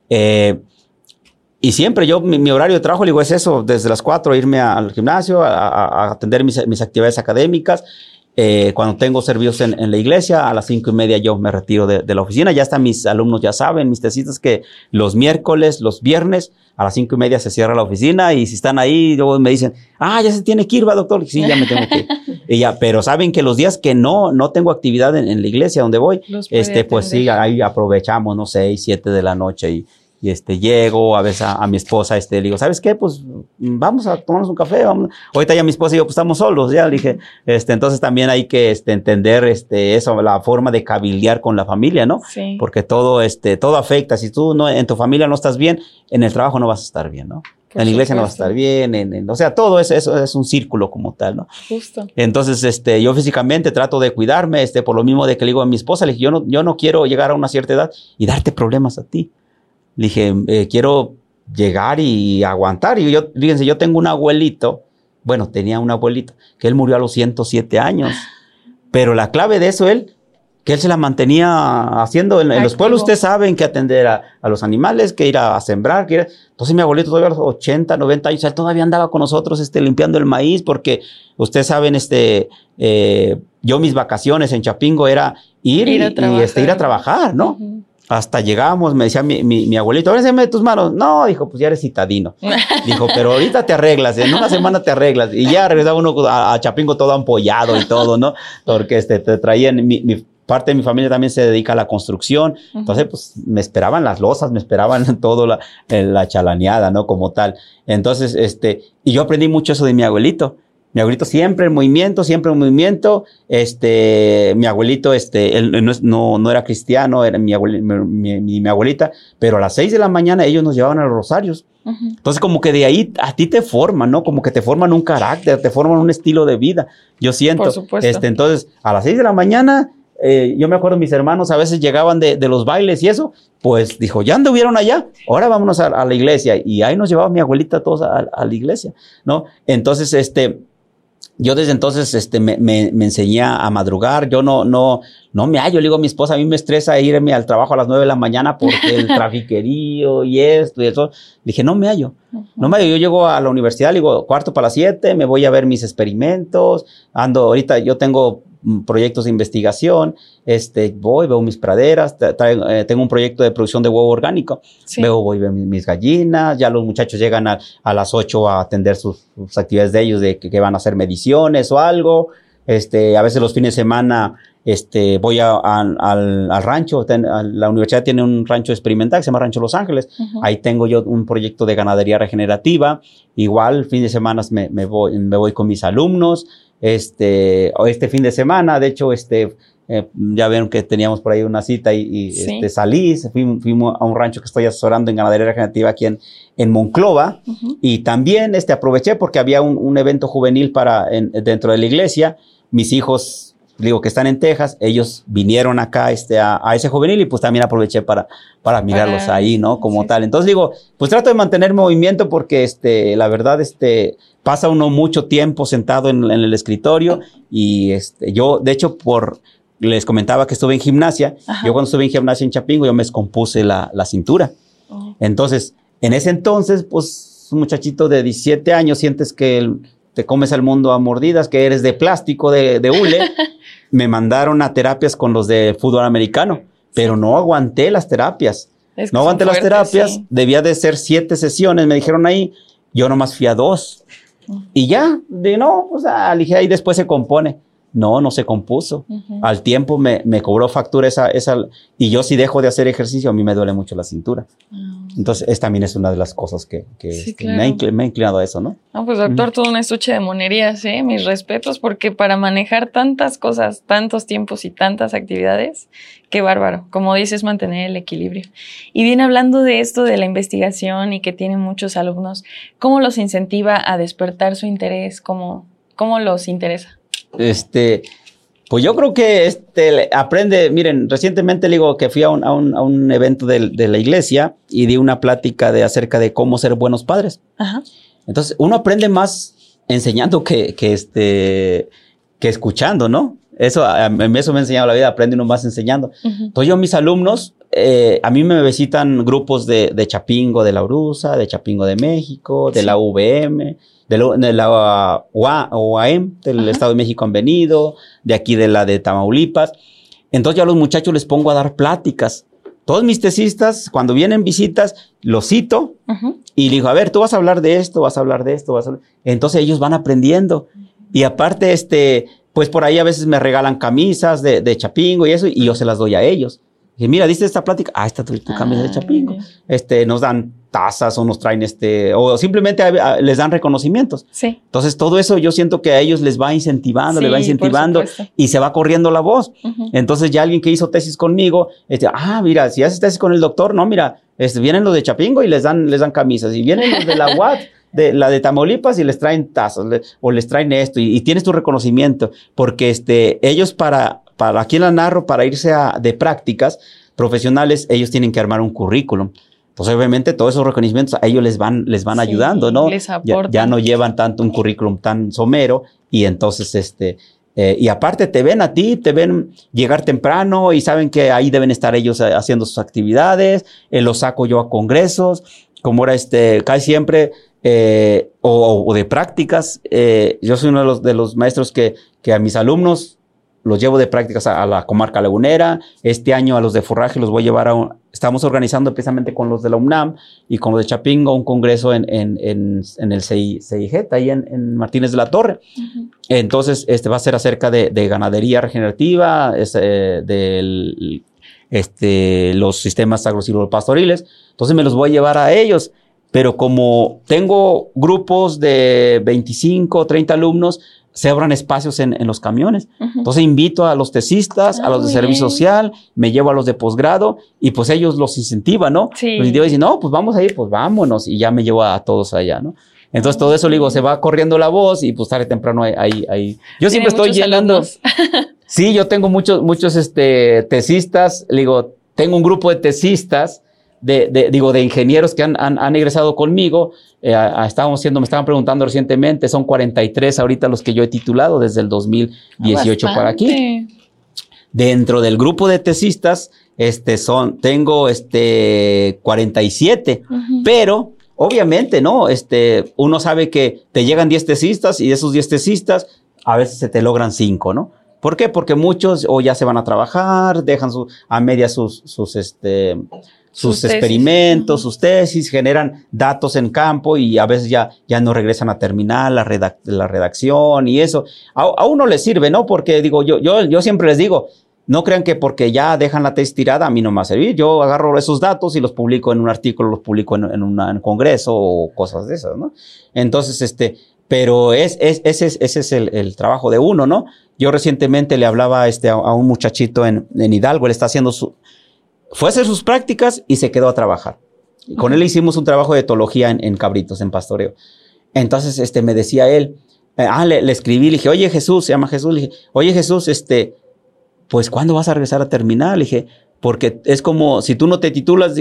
y siempre mi horario de trabajo, digo, es eso, desde las 4 irme al gimnasio, a atender mis actividades académicas. Cuando tengo servicios en la iglesia, a las 5:30 yo me retiro de la oficina. Ya están mis alumnos, ya saben, mis tesistas, que los miércoles, los viernes, a las 5:30 se cierra la oficina, y si están ahí, luego me dicen, ya se tiene que ir, ¿va, doctor? Sí, ya me tengo que ir. Pero saben que los días que no tengo actividad en la iglesia donde voy, pues sí, ahí aprovechamos, no sé, 6, 7 de la noche y llego a veces a mi esposa, le digo, ¿sabes qué? Pues vamos a tomarnos un café, vamos. Ahorita ya mi esposa y yo pues estamos solos, ya le dije, entonces también hay que entender eso, la forma de cabildear con la familia, ¿no? Sí. Porque todo afecta. Si tú en tu familia no estás bien, en el trabajo no vas a estar bien, ¿no? En la iglesia no vas a estar bien, o sea, todo eso es un círculo como tal, ¿no? Justo. Entonces, yo físicamente trato de cuidarme, por lo mismo de que le digo a mi esposa, le dije, yo no quiero llegar a una cierta edad y darte problemas a ti. Le dije, quiero llegar y aguantar. Y fíjense, yo tengo un abuelito, tenía un abuelito, que él murió a los 107 años. Pero la clave de eso, que él se la mantenía haciendo. En los pueblos ustedes saben que atender a los animales, que ir a sembrar. Entonces mi abuelito todavía a los 80, 90 años, él todavía andaba con nosotros limpiando el maíz, porque ustedes saben, yo mis vacaciones en Chapingo era ir a trabajar, ¿no? Hasta llegamos, me decía mi abuelito, ahora enséñame tus manos. No, dijo, pues ya eres citadino. Dijo, pero ahorita te arreglas, en una semana te arreglas. Y ya regresaba uno a Chapingo todo ampollado y todo, ¿no? Porque te traían, parte de mi familia también se dedica a la construcción. Entonces, pues, me esperaban las losas, me esperaban todo la chalaneada, ¿no? Como tal. Entonces, y yo aprendí mucho eso de mi abuelito. Mi abuelito siempre en movimiento, siempre en movimiento. Mi abuelito, él no era cristiano, era mi abuelita, pero a las 6 de la mañana ellos nos llevaban a los rosarios. Entonces, como que de ahí a ti te forman, ¿no? Como que te forman un carácter, te forman un estilo de vida. Yo siento. Por supuesto. Entonces, a las 6 de la mañana, yo me acuerdo, mis hermanos a veces llegaban de los bailes y eso, pues dijo, ya anduvieron allá, ahora vámonos a la iglesia. Y ahí nos llevaba mi abuelita todos a la iglesia, ¿no? Entonces, yo desde entonces me enseñé a madrugar. Yo no me hallo. Le digo a mi esposa, a mí me estresa irme al trabajo a las 9 de la mañana porque el trafiquerío y esto y eso. Dije, no me hallo. No me hallo. Yo llego a la universidad, le digo, 6:45, me voy a ver mis experimentos. Ahorita yo tengo proyectos de investigación, veo mis praderas, tengo un proyecto de producción de huevo orgánico, sí. Voy a ver mis gallinas, ya los muchachos llegan a las 8 a atender sus actividades de ellos, de que van a hacer mediciones o algo, a veces los fines de semana, voy al rancho, la universidad tiene un rancho experimental que se llama Rancho Los Ángeles, ahí tengo yo un proyecto de ganadería regenerativa, igual, fin de semana me voy con mis alumnos, este fin de semana, de hecho, ya ven que teníamos por ahí una cita y sí. Salí, fuimos a un rancho que estoy asesorando en ganadería regenerativa aquí en Monclova, y también aproveché porque había un evento juvenil dentro de la iglesia. Mis hijos, digo, que están en Texas, ellos vinieron acá a ese juvenil y pues también aproveché para mirarlos ahí, ¿no? Como sí. Tal. Entonces digo, pues trato de mantener movimiento porque la verdad, pasa uno mucho tiempo sentado en el escritorio y yo, de hecho, les comentaba que estuve en gimnasia. Ajá. Yo cuando estuve en gimnasia en Chapingo, yo me descompuse la cintura. Oh. Entonces, en ese entonces, pues, un muchachito de 17 años, sientes que te comes al mundo a mordidas, que eres de plástico, de hule. Me mandaron a terapias con los de fútbol americano, pero no aguanté las terapias. No aguanté las terapias, sí. Debía de ser 7 sesiones, me dijeron ahí, yo nomás fui a 2. Y ya, dije, ahí después se compone. No se compuso. Al tiempo me cobró factura esa, y yo si dejo de hacer ejercicio, a mí me duele mucho la cintura. Entonces, también es una de las cosas que sí, claro. me ha inclinado a eso, ¿no? No, pues doctor, todo un estuche de monerías, mis respetos, porque para manejar tantas cosas, tantos tiempos y tantas actividades, qué bárbaro. Como dices, mantener el equilibrio. Y bien, hablando de esto, de la investigación y que tienen muchos alumnos, ¿cómo los incentiva a despertar su interés? ¿Cómo los interesa? Pues yo creo que aprende. Miren, recientemente le digo que fui a un evento de la iglesia y di una plática acerca de cómo ser buenos padres. Ajá. Entonces, uno aprende más enseñando que escuchando, ¿no? Eso me ha enseñado la vida, aprende uno más enseñando. Entonces, yo, mis alumnos, a mí me visitan grupos de Chapingo, de la URUSA, de Chapingo de México, de la UVM, de la UAM, del Estado de México han venido, de aquí de Tamaulipas. Entonces yo a los muchachos les pongo a dar pláticas. Todos mis tesistas, cuando vienen visitas, los cito y les digo, a ver, tú vas a hablar de esto, vas a hablar de esto, Entonces ellos van aprendiendo. Y aparte, pues por ahí a veces me regalan camisas de Chapingo y eso, y yo se las doy a ellos. Y mira, ¿diste esta plática? Esta tu camisa de Chapingo. Nos dan tazas o nos traen o simplemente les dan reconocimientos. Sí. Entonces todo eso yo siento que a ellos les va incentivando, y se va corriendo la voz. Entonces ya alguien que hizo tesis conmigo, mira, si haces tesis con el doctor, no, mira, vienen los de Chapingo y les dan camisas, y vienen los de la UAT, la de Tamaulipas, y les traen tazas, o les traen esto, y tienes tu reconocimiento, porque ellos para aquí en la Narro, para irse de prácticas profesionales, ellos tienen que armar un currículum. Entonces, obviamente, todos esos reconocimientos a ellos les van ayudando, ¿no? Les aportan. Ya no llevan tanto un currículum tan somero, y entonces, y aparte te ven a ti, te ven llegar temprano y saben que ahí deben estar ellos haciendo sus actividades, los saco yo a congresos, como era casi siempre, o de prácticas. Yo soy uno de los maestros que a mis alumnos los llevo de prácticas a la comarca lagunera. Este año a los de forraje los voy a llevar estamos organizando precisamente con los de la UNAM y con los de Chapingo un congreso en el CIGET, ahí en Martínez de la Torre. Uh-huh. Entonces, va a ser acerca de ganadería regenerativa, los sistemas agrosilvopastoriles. Entonces me los voy a llevar a ellos. Pero como tengo grupos de 25 o 30 alumnos, se abran espacios en los camiones. Uh-huh. Entonces invito a los tesistas, a los de servicio social, me llevo a los de posgrado y pues ellos los incentivan, ¿no? Sí. Los dicen, no, pues vamos a ir, pues vámonos. Y ya me llevo a todos allá, ¿no? Entonces todo eso, le digo, se va corriendo la voz y pues tarde o temprano ahí. Yo siempre estoy llenando. Sí, yo tengo muchos tesistas. Le digo, tengo un grupo de tesistas de ingenieros que han egresado conmigo. Me estaban preguntando recientemente, son 43 ahorita los que yo he titulado desde el 2018 para aquí. Dentro del grupo de tesistas, tengo 47, uh-huh. Pero obviamente, ¿no? Uno sabe que te llegan 10 tesistas y de esos 10 tesistas a veces se te logran 5, ¿no? ¿Por qué? Porque muchos o ya se van a trabajar, dejan a media sus experimentos, sus tesis, generan datos en campo y a veces ya no regresan a terminar la redacción y eso. A uno le sirve, ¿no? Porque digo, yo siempre les digo, no crean que porque ya dejan la tesis tirada a mí no me va a servir. Yo agarro esos datos y los publico en un artículo, los publico en un congreso o cosas de esas, ¿no? Entonces, pero ese es el trabajo de uno, ¿no? Yo recientemente le hablaba a un muchachito en Hidalgo, él está haciendo fue a hacer sus prácticas y se quedó a trabajar. Y con él hicimos un trabajo de etología en cabritos, en pastoreo. Entonces, me decía él, le escribí, le dije, oye Jesús, se llama Jesús, le dije, oye Jesús, pues ¿cuándo vas a regresar a terminar? Le dije, porque es como, si tú no te titulas,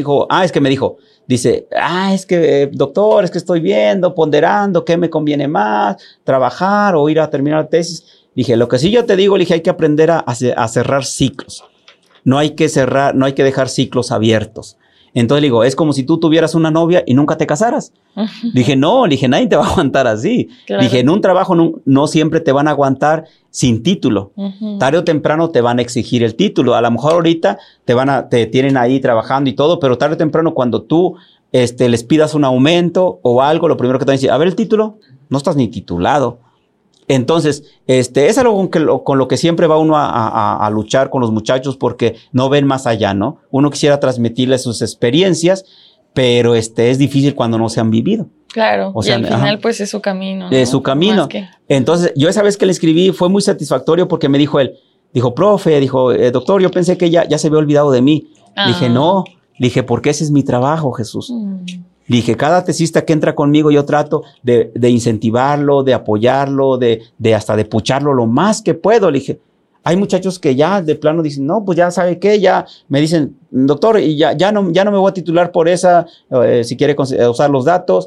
dice, es que doctor, es que estoy viendo, ponderando, ¿qué me conviene más? ¿Trabajar o ir a terminar la tesis? Dije, lo que sí yo te digo, le dije, hay que aprender a cerrar ciclos. No hay que dejar ciclos abiertos. Entonces le digo, es como si tú tuvieras una novia y nunca te casaras. Dije, nadie te va a aguantar así. Claro. Dije, en un trabajo no siempre te van a aguantar sin título. Tarde o temprano te van a exigir el título. A lo mejor ahorita te tienen ahí trabajando y todo, pero tarde o temprano cuando tú les pidas un aumento o algo, lo primero que te van a decir, a ver el título, no estás ni titulado. Entonces, es algo con lo que siempre va uno a luchar con los muchachos porque no ven más allá, ¿no? Uno quisiera transmitirles sus experiencias, pero es difícil cuando no se han vivido. Claro, o sea, y al final pues es su camino, ¿no? Es su camino. Entonces, yo esa vez que le escribí fue muy satisfactorio porque me dijo él, profe, doctor, yo pensé que ya se había olvidado de mí. Dije, no, porque ese es mi trabajo, Jesús. Dije, cada tesista que entra conmigo yo trato de incentivarlo, de apoyarlo, de hasta de pucharlo lo más que puedo. Le dije, hay muchachos que ya de plano dicen, no, pues ya sabe qué, ya me dicen, doctor, y ya no me voy a titular por esa, si quiere usar los datos,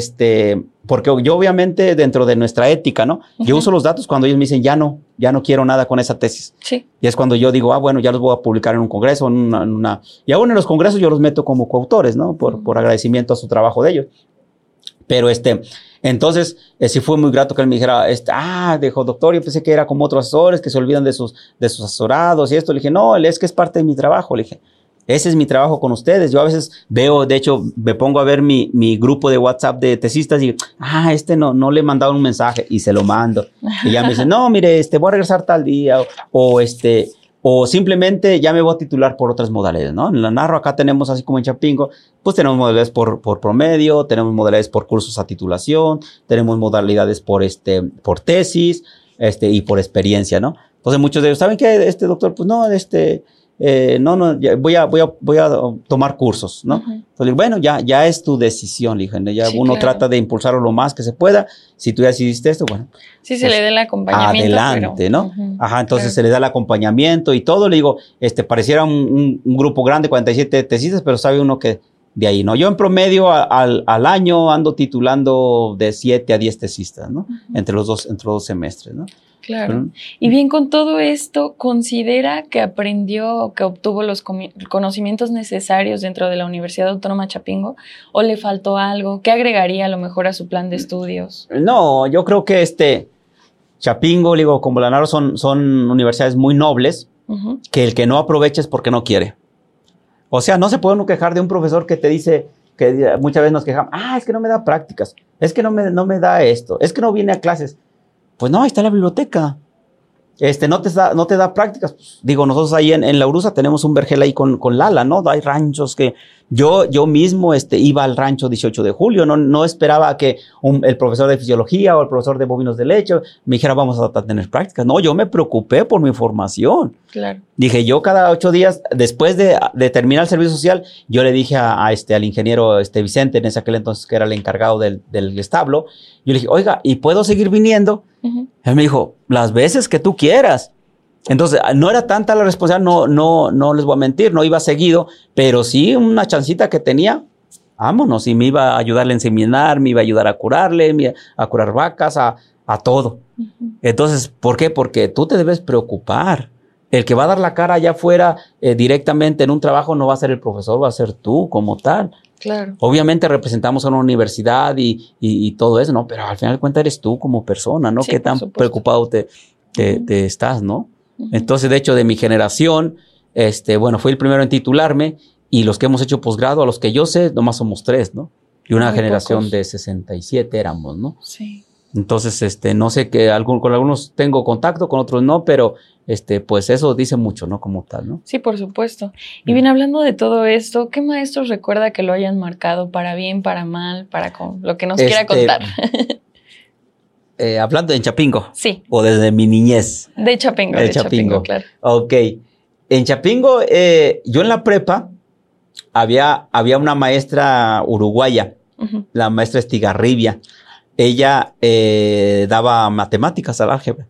porque yo obviamente dentro de nuestra ética, ¿no? Uh-huh. Yo uso los datos cuando ellos me dicen, ya no quiero nada con esa tesis. Sí. Y es cuando yo digo, bueno, ya los voy a publicar en un congreso, y aún en los congresos yo los meto como coautores, ¿no? Por agradecimiento a su trabajo de ellos. Pero entonces, sí fue muy grato que él me dijera, dijo, doctor, yo pensé que era como otros asesores que se olvidan de sus asesorados y esto. Le dije, no, es que es parte de mi trabajo. Le dije, ese es mi trabajo con ustedes. Yo a veces veo, de hecho, me pongo a ver mi grupo de WhatsApp de tesistas y digo, no le he mandado un mensaje y se lo mando. Y ya me dicen, no, mire, voy a regresar tal día o simplemente ya me voy a titular por otras modalidades, ¿no? En la Narro acá tenemos, así como en Chapingo, pues tenemos modalidades por promedio, tenemos modalidades por cursos a titulación, tenemos modalidades por tesis, y por experiencia, ¿no? Entonces muchos de ellos, ¿saben qué, doctor? Pues no, voy a tomar cursos, ¿no? Uh-huh. Entonces, bueno, ya es tu decisión, le dije, ya sí, uno trata de impulsarlo lo más que se pueda. Si tú ya decidiste esto, bueno. Sí, se le da el acompañamiento. Adelante, ¿no? Uh-huh. Entonces se le da el acompañamiento y todo. Le digo, pareciera un grupo grande, 47 tesistas, pero sabe uno que de ahí, ¿no? Yo en promedio al año ando titulando de 7 a 10 tesistas, ¿no? Uh-huh. Entre los dos semestres, ¿no? Claro. Y bien, con todo esto, ¿considera que aprendió, que obtuvo los conocimientos necesarios dentro de la Universidad Autónoma Chapingo? ¿O le faltó algo? ¿Qué agregaría a lo mejor a su plan de estudios? No, yo creo que Chapingo, digo, como la Narro son universidades muy nobles, que el que no aprovecha es porque no quiere. O sea, no se puede uno quejar de un profesor que te dice, que muchas veces nos quejamos, es que no me da prácticas, es que no me da esto, es que no viene a clases. Pues no, ahí está la biblioteca. No te da prácticas. Pues, digo, nosotros ahí en La Urusa tenemos un vergel ahí con Lala, ¿no? Hay ranchos que yo mismo iba al rancho 18 de julio, no esperaba que el profesor de fisiología o el profesor de bovinos de leche me dijera vamos a tener prácticas. No, yo me preocupé por mi formación. Claro. Dije, yo cada 8 días, después de terminar el servicio social, yo le dije al ingeniero Vicente, en ese aquel entonces que era el encargado del establo, yo le dije, oiga, ¿y puedo seguir viniendo? Él me dijo, las veces que tú quieras. Entonces, no era tanta la responsabilidad, no les voy a mentir, no iba seguido, pero sí una chancita que tenía, vámonos, y me iba a ayudarle a inseminar, me iba a ayudar a curarle, a curar vacas, a todo. Entonces, ¿por qué? Porque tú te debes preocupar. El que va a dar la cara allá afuera directamente en un trabajo no va a ser el profesor, va a ser tú como tal. Claro. Obviamente representamos a una universidad y todo eso, ¿no? Pero al final de cuentas eres tú como persona, ¿no? Sí, qué tan preocupado te estás, ¿no? Entonces, de hecho, de mi generación, fui el primero en titularme y los que hemos hecho posgrado, a los que yo sé, nomás somos 3, ¿no? Y una generación pocos. De 67 éramos, ¿no? Sí. Entonces, no sé con algunos tengo contacto, con otros no, pero pues eso dice mucho, ¿no? Como tal, ¿no? Sí, por supuesto. Y bien, hablando de todo esto, ¿qué maestros recuerda que lo hayan marcado para bien, para mal, lo que nos quiera contar? Hablando en Chapingo. Sí. O desde mi niñez. De Chapingo. De Chapingo, claro. Ok. En Chapingo, yo en la prepa, había una maestra uruguaya, la maestra Estigarribia. Ella daba matemáticas al álgebra.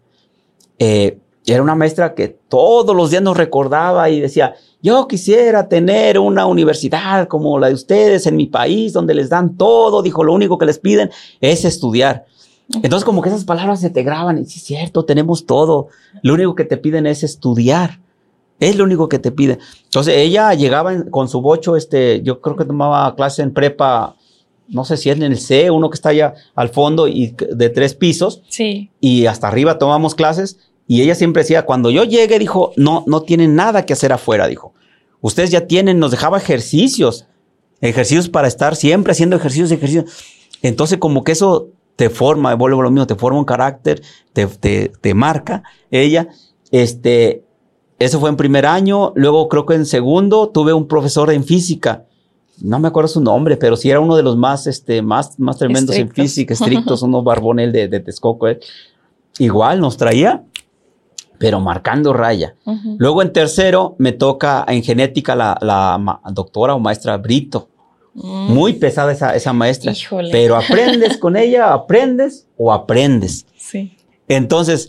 Era una maestra que todos los días nos recordaba y decía, yo quisiera tener una universidad como la de ustedes en mi país, donde les dan todo. Dijo, lo único que les piden es estudiar. Entonces como que esas palabras se te graban y sí es cierto, tenemos todo. Lo único que te piden es estudiar. Es lo único que te piden. Entonces ella llegaba con su bocho, yo creo que tomaba clase en prepa, no sé si es en el C, uno que está allá al fondo y de 3 pisos. Sí. Y hasta arriba tomamos clases y ella siempre decía, cuando yo llegue, dijo, no tienen nada que hacer afuera, dijo. Ustedes ya nos dejaba ejercicios para estar siempre haciendo ejercicios. Entonces como que eso te forma, vuelvo a lo mismo, te forma un carácter, te marca ella. Eso fue en primer año. Luego creo que en segundo tuve un profesor en física. No me acuerdo su nombre, pero sí era uno de los más tremendos en física, estrictos, unos barbonel de Texcoco. Igual nos traía, pero marcando raya. Luego en tercero me toca en genética la doctora o maestra Brito. Muy pesada esa maestra. Híjole. Pero aprendes con ella, aprendes. Sí. Entonces,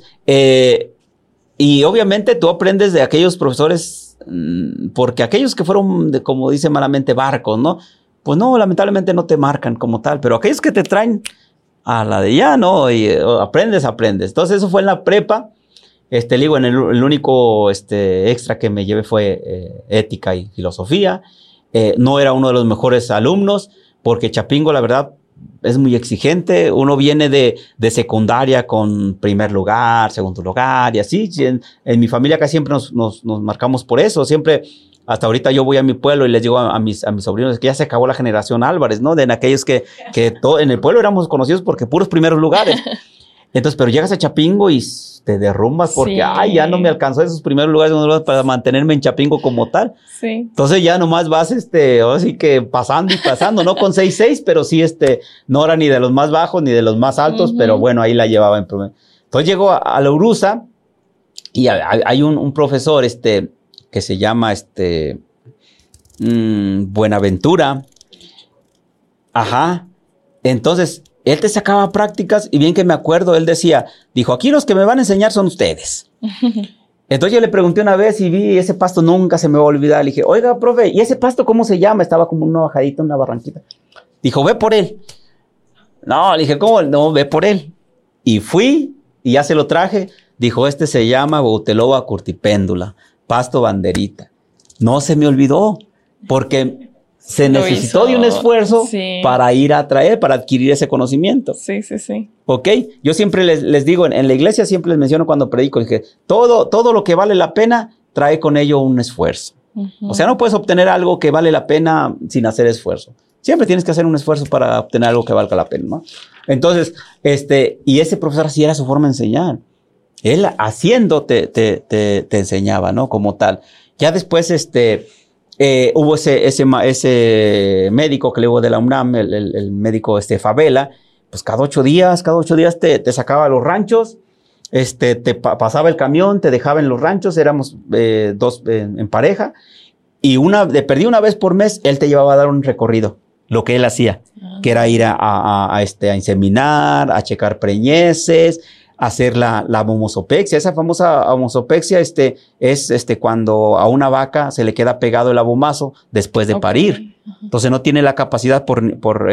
y obviamente tú aprendes de aquellos profesores, porque aquellos que fueron, como dice malamente, barcos, ¿no? Pues no, lamentablemente no te marcan como tal, pero aquellos que te traen a la de ya, ¿no? Y aprendes. Entonces eso fue en la prepa. Digo, en el único extra que me llevé fue ética y filosofía. No era uno de los mejores alumnos, porque Chapingo, la verdad, es muy exigente. Uno viene de secundaria con primer lugar, segundo lugar y así. En mi familia acá siempre nos marcamos por eso. Siempre, hasta ahorita yo voy a mi pueblo y les digo a mis sobrinos que ya se acabó la generación Álvarez, ¿no? De aquellos que en el pueblo éramos conocidos porque puros primeros lugares. Entonces, pero llegas a Chapingo y te derrumbas porque, ya no me alcanzó esos primeros lugares para mantenerme en Chapingo como tal. Sí. Entonces ya nomás vas, así que pasando, no con 6.6, pero sí, no era ni de los más bajos ni de los más altos, pero bueno, ahí la llevaba en promedio. Entonces llego a La Urusa y hay un profesor, que se llama, Buenaventura. Ajá. Entonces, él te sacaba prácticas y bien que me acuerdo, dijo, aquí los que me van a enseñar son ustedes. Entonces yo le pregunté una vez y vi ese pasto, nunca se me va a olvidar. Le dije, oiga, profe, ¿y ese pasto cómo se llama? Estaba como una bajadita, una barranquita. Dijo, ve por él. No, le dije, ¿cómo? No, ve por él. Y fui y ya se lo traje. Dijo, se llama Bouteloba curtipéndula, pasto banderita. No se me olvidó, porque se necesitó de un esfuerzo para ir a traer, para adquirir ese conocimiento. Sí. ¿Ok? Yo siempre les digo, en la iglesia siempre les menciono cuando predico, dije, todo lo que vale la pena trae con ello un esfuerzo. O sea, no puedes obtener algo que vale la pena sin hacer esfuerzo. Siempre tienes que hacer un esfuerzo para obtener algo que valga la pena, ¿no? Entonces, y ese profesor así era su forma de enseñar. Él haciendo te enseñaba, ¿no? Como tal. Ya después, hubo ese médico que luego de la UNAM, el médico Favela, pues cada 8 días te sacaba a los ranchos, te pasaba el camión, te dejaba en los ranchos, éramos 2 en pareja, y perdí una vez por mes, él te llevaba a dar un recorrido, lo que él hacía, que era ir a inseminar, a checar preñeces, hacer la homosopexia. Esa famosa homosopexia es cuando a una vaca se le queda pegado el abomazo después de parir. Entonces no tiene la capacidad por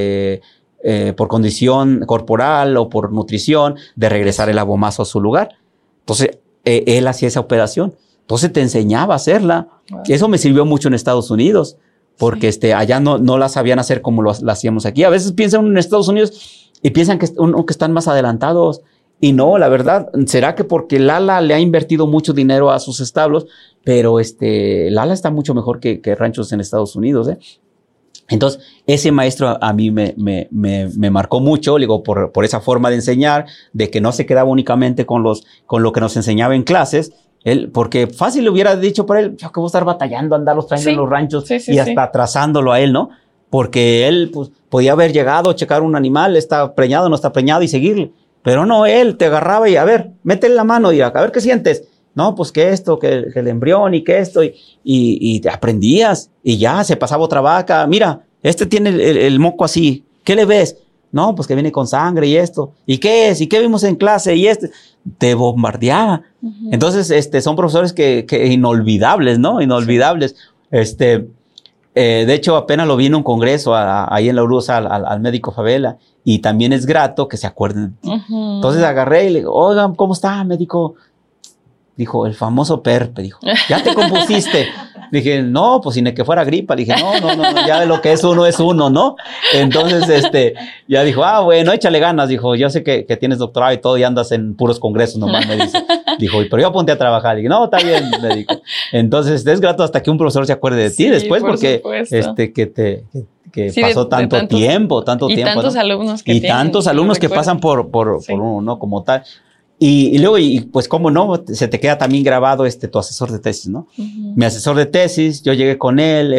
condición corporal o por nutrición de regresar el abomazo a su lugar. Entonces él hacía esa operación. Entonces te enseñaba a hacerla. Wow. Eso me sirvió mucho en Estados Unidos, porque allá no la sabían hacer como la hacíamos aquí. A veces piensan en Estados Unidos y piensan que están más adelantados. Y no, la verdad, será que porque Lala le ha invertido mucho dinero a sus establos, pero Lala está mucho mejor que ranchos en Estados Unidos, ¿eh? Entonces, ese maestro a mí me marcó mucho, digo, por esa forma de enseñar, de que no se quedaba únicamente con lo que nos enseñaba en clases. Él, porque fácil le hubiera dicho para él, yo que voy a estar batallando, andarlos trayendo en los ranchos hasta atrasándolo a él, ¿no? Porque él pues, podía haber llegado a checar un animal, está preñado, no está preñado y seguirle. Pero no, él te agarraba y a ver, métele la mano y a ver qué sientes. No, pues que esto, que el embrión y que esto. Y te aprendías y ya se pasaba otra vaca. Mira, tiene el moco así. ¿Qué le ves? No, pues que viene con sangre y esto. ¿Y qué es? ¿Y qué vimos en clase? Y te bombardeaba. Entonces, son profesores que inolvidables, ¿no? Inolvidables. De hecho, apenas lo vi en un congreso ahí en la URUSA al médico Favela. Y también es grato que se acuerden. Entonces agarré y le digo, oigan, ¿cómo está, médico? Dijo, el famoso Perpe, dijo, ¿ya te compusiste? Dije, no, pues sin que fuera gripa. Le dije, no, ya de lo que es uno, ¿no? Entonces, ya dijo, bueno, échale ganas. Dijo, yo sé que tienes doctorado y todo y andas en puros congresos nomás, me dice. Dijo, pero yo ponte a trabajar. Le dije, no, está bien, me dijo. Entonces, es grato hasta que un profesor se acuerde de ti después, porque que pasó tanto tiempo. Y tantos alumnos que y tantos alumnos que pasan por uno, ¿no? Como tal. Y luego, pues, cómo no, se te queda también grabado tu asesor de tesis, ¿no? Mi asesor de tesis, yo llegué con él,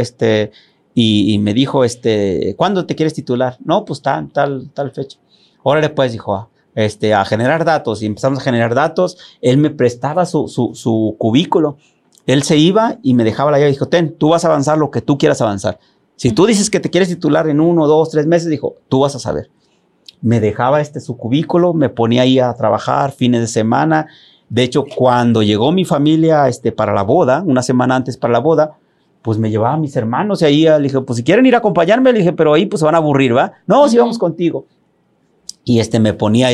y me dijo, ¿cuándo te quieres titular? No, pues tal fecha. Órale, pues, dijo, a generar datos. Y empezamos a generar datos. Él me prestaba su cubículo. Él se iba y me dejaba la llave y dijo, tú vas a avanzar lo que tú quieras avanzar. Si tú dices que te quieres titular en 1, 2, 3 meses, dijo, tú vas a saber. Me dejaba su cubículo, me ponía ahí a trabajar fines de semana. De hecho, cuando llegó mi familia para la boda, una semana antes para la boda, pues me llevaba a mis hermanos y ahí le dije, pues si quieren ir a acompañarme, le dije, pero ahí pues se van a aburrir, ¿va? No, sí vamos contigo. Y me ponía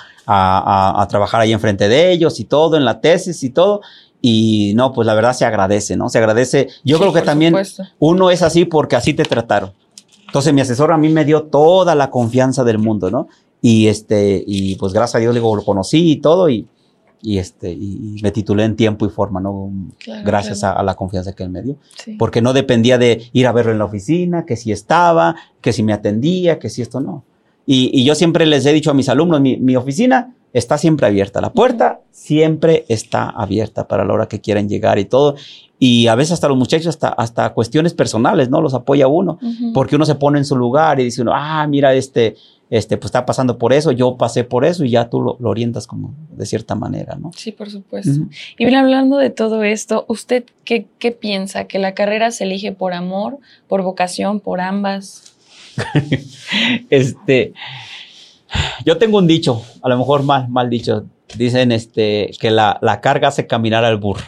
a trabajar ahí enfrente de ellos y todo, en la tesis y todo. Y no, pues la verdad se agradece, ¿no? Se agradece. Yo creo que también uno es así porque así te trataron. Entonces mi asesor a mí me dio toda la confianza del mundo, ¿no? Y pues gracias a Dios lo conocí y todo y me titulé en tiempo y forma, ¿no? Claro, gracias a la confianza que él me dio. Sí. Porque no dependía de ir a verlo en la oficina, que si estaba, que si me atendía, que si esto no. Y yo siempre les he dicho a mis alumnos, mi oficina está siempre abierta. La puerta siempre está abierta para la hora que quieran llegar y todo. Y a veces hasta los muchachos, hasta cuestiones personales, ¿no? Los apoya uno. Porque uno se pone en su lugar y dice uno, mira, pues está pasando por eso, yo pasé por eso y ya tú lo orientas como de cierta manera, ¿no? Sí, por supuesto. Y bien, hablando de todo esto, ¿usted qué piensa? ¿Que la carrera se elige por amor, por vocación, por ambas? Yo tengo un dicho, a lo mejor mal dicho. Dicen que la carga hace caminar al burro.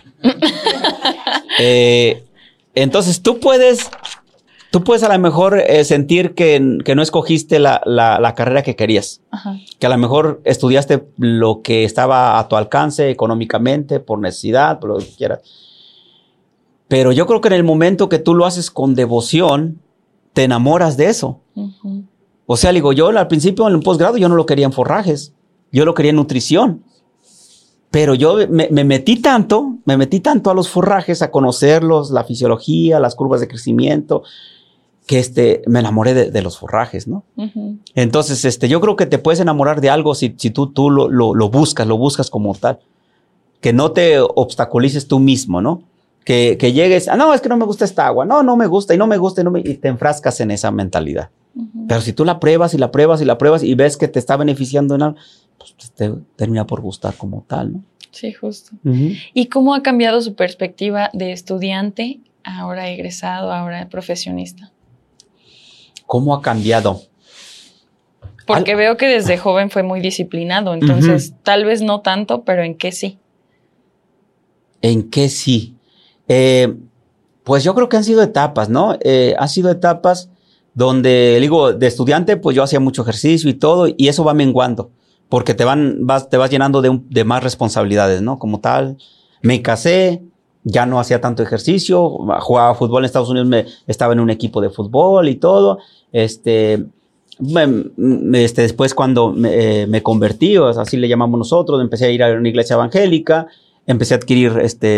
Entonces tú puedes a lo mejor sentir que no escogiste la carrera que querías. Ajá. Que a lo mejor estudiaste lo que estaba a tu alcance económicamente, por necesidad, por lo que quieras. Pero yo creo que en el momento que tú lo haces con devoción, te enamoras de eso. O sea, digo, yo al principio en el posgrado yo no lo quería en forrajes, yo lo quería en nutrición. Pero yo me metí tanto a los forrajes, a conocerlos, la fisiología, las curvas de crecimiento, que me enamoré de los forrajes, ¿no? Entonces, yo creo que te puedes enamorar de algo si tú lo buscas como tal. Que no te obstaculices tú mismo, ¿no? Que llegues, no, es que no me gusta esta agua, no me gusta, y te enfrascas en esa mentalidad. Pero si tú la pruebas y ves que te está beneficiando en algo, pues te termina por gustar como tal, ¿no? Sí, justo. ¿Y cómo ha cambiado su perspectiva de estudiante, ahora egresado, ahora profesionista? ¿Cómo ha cambiado? Porque veo que desde joven fue muy disciplinado, entonces tal vez no tanto, pero ¿en qué sí? ¿En qué sí? Pues yo creo que han sido etapas, ¿no? Han sido etapas donde, digo, de estudiante, pues yo hacía mucho ejercicio y todo, y eso va menguando, porque te vas llenando de más responsabilidades, ¿no? Como tal, me casé, ya no hacía tanto ejercicio, jugaba fútbol en Estados Unidos, estaba en un equipo de fútbol y todo, después cuando me convertí, o así le llamamos nosotros, empecé a ir a una iglesia evangélica, empecé a adquirir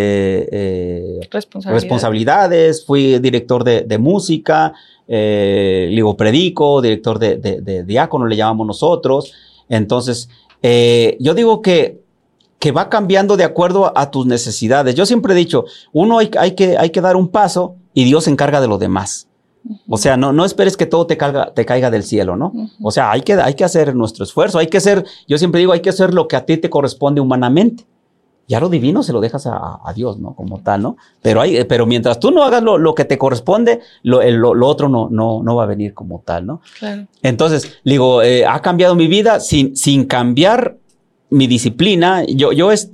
responsabilidades, fui director de música, predico, director de diácono, le llamamos nosotros. Entonces, yo digo que va cambiando de acuerdo a tus necesidades. Yo siempre he dicho, uno hay que dar un paso y Dios se encarga de lo demás. O sea, no esperes que todo te caiga del cielo, ¿no? O sea, hay que hacer nuestro esfuerzo, yo siempre digo, hay que hacer lo que a ti te corresponde humanamente. Ya lo divino se lo dejas a Dios, ¿no? Como tal, ¿no? Pero mientras tú no hagas lo que te corresponde, lo otro no va a venir como tal, ¿no? Claro. Entonces, digo, ha cambiado mi vida sin cambiar mi disciplina. Yo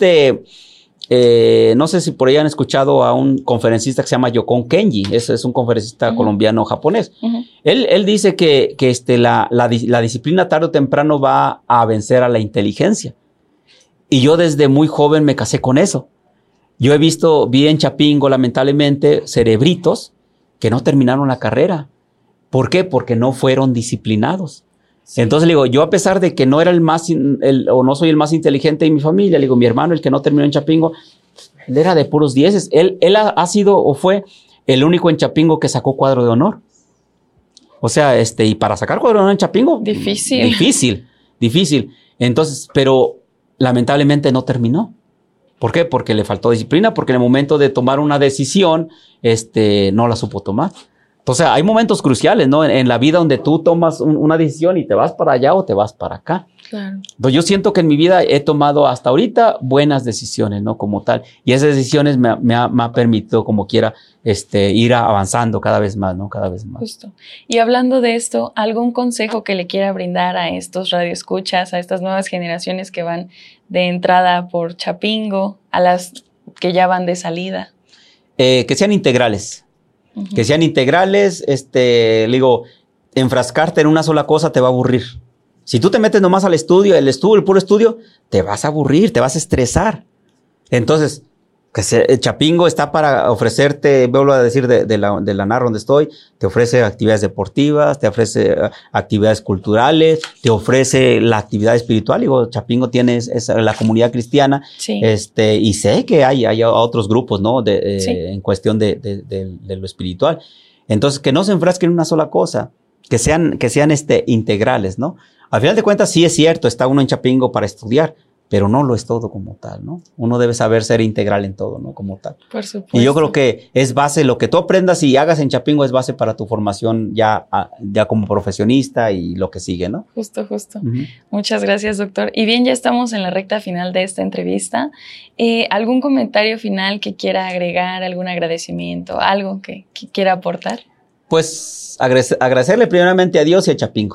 no sé si por ahí han escuchado a un conferencista que se llama Yokon Kenji. Es un conferencista colombiano-japonés. Él dice que la disciplina tarde o temprano va a vencer a la inteligencia. Y yo desde muy joven me casé con eso. Yo vi en Chapingo, lamentablemente, cerebritos que no terminaron la carrera. ¿Por qué? Porque no fueron disciplinados. Sí. Entonces, le digo, yo a pesar de que no era o no soy el más inteligente de mi familia, le digo, mi hermano, el que no terminó en Chapingo, él era de puros dieces. Él ha sido o fue el único en Chapingo que sacó cuadro de honor. O sea, y para sacar cuadro de honor en Chapingo, difícil. Entonces, pero lamentablemente no terminó. ¿Por qué? Porque le faltó disciplina, porque en el momento de tomar una decisión, no la supo tomar. Entonces, hay momentos cruciales, ¿no? En la vida donde tú tomas una decisión y te vas para allá o te vas para acá. Claro. Entonces, yo siento que en mi vida he tomado hasta ahorita buenas decisiones, ¿no? Como tal. Y esas decisiones me ha permitido, como quiera, ir avanzando cada vez más, ¿no? Cada vez más. Justo. Y hablando de esto, ¿algún consejo que le quiera brindar a estos radioescuchas, a estas nuevas generaciones que van de entrada por Chapingo, a las que ya van de salida? Que sean integrales. Que sean integrales, le digo, enfrascarte en una sola cosa te va a aburrir. Si tú te metes nomás al estudio, el puro estudio, te vas a aburrir, te vas a estresar. Entonces, Chapingo está para ofrecerte, vuelvo a decir de la Narro donde estoy, te ofrece actividades deportivas, te ofrece actividades culturales, te ofrece la actividad espiritual. Digo, Chapingo tiene la comunidad cristiana, sí. Y sé que hay otros grupos, ¿no? Sí. En cuestión de lo espiritual. Entonces, que no se enfrasquen en una sola cosa, que sean integrales, ¿no? Al final de cuentas, sí es cierto, está uno en Chapingo para estudiar, pero no lo es todo como tal, ¿no? Uno debe saber ser integral en todo, ¿no? Como tal. Por supuesto. Y yo creo que es base, lo que tú aprendas y hagas en Chapingo es base para tu formación ya como profesionista y lo que sigue, ¿no? Justo. Muchas gracias, doctor. Y bien, ya estamos en la recta final de esta entrevista. ¿Algún comentario final que quiera agregar, algún agradecimiento, algo que quiera aportar? Pues agradecerle primeramente a Dios y a Chapingo.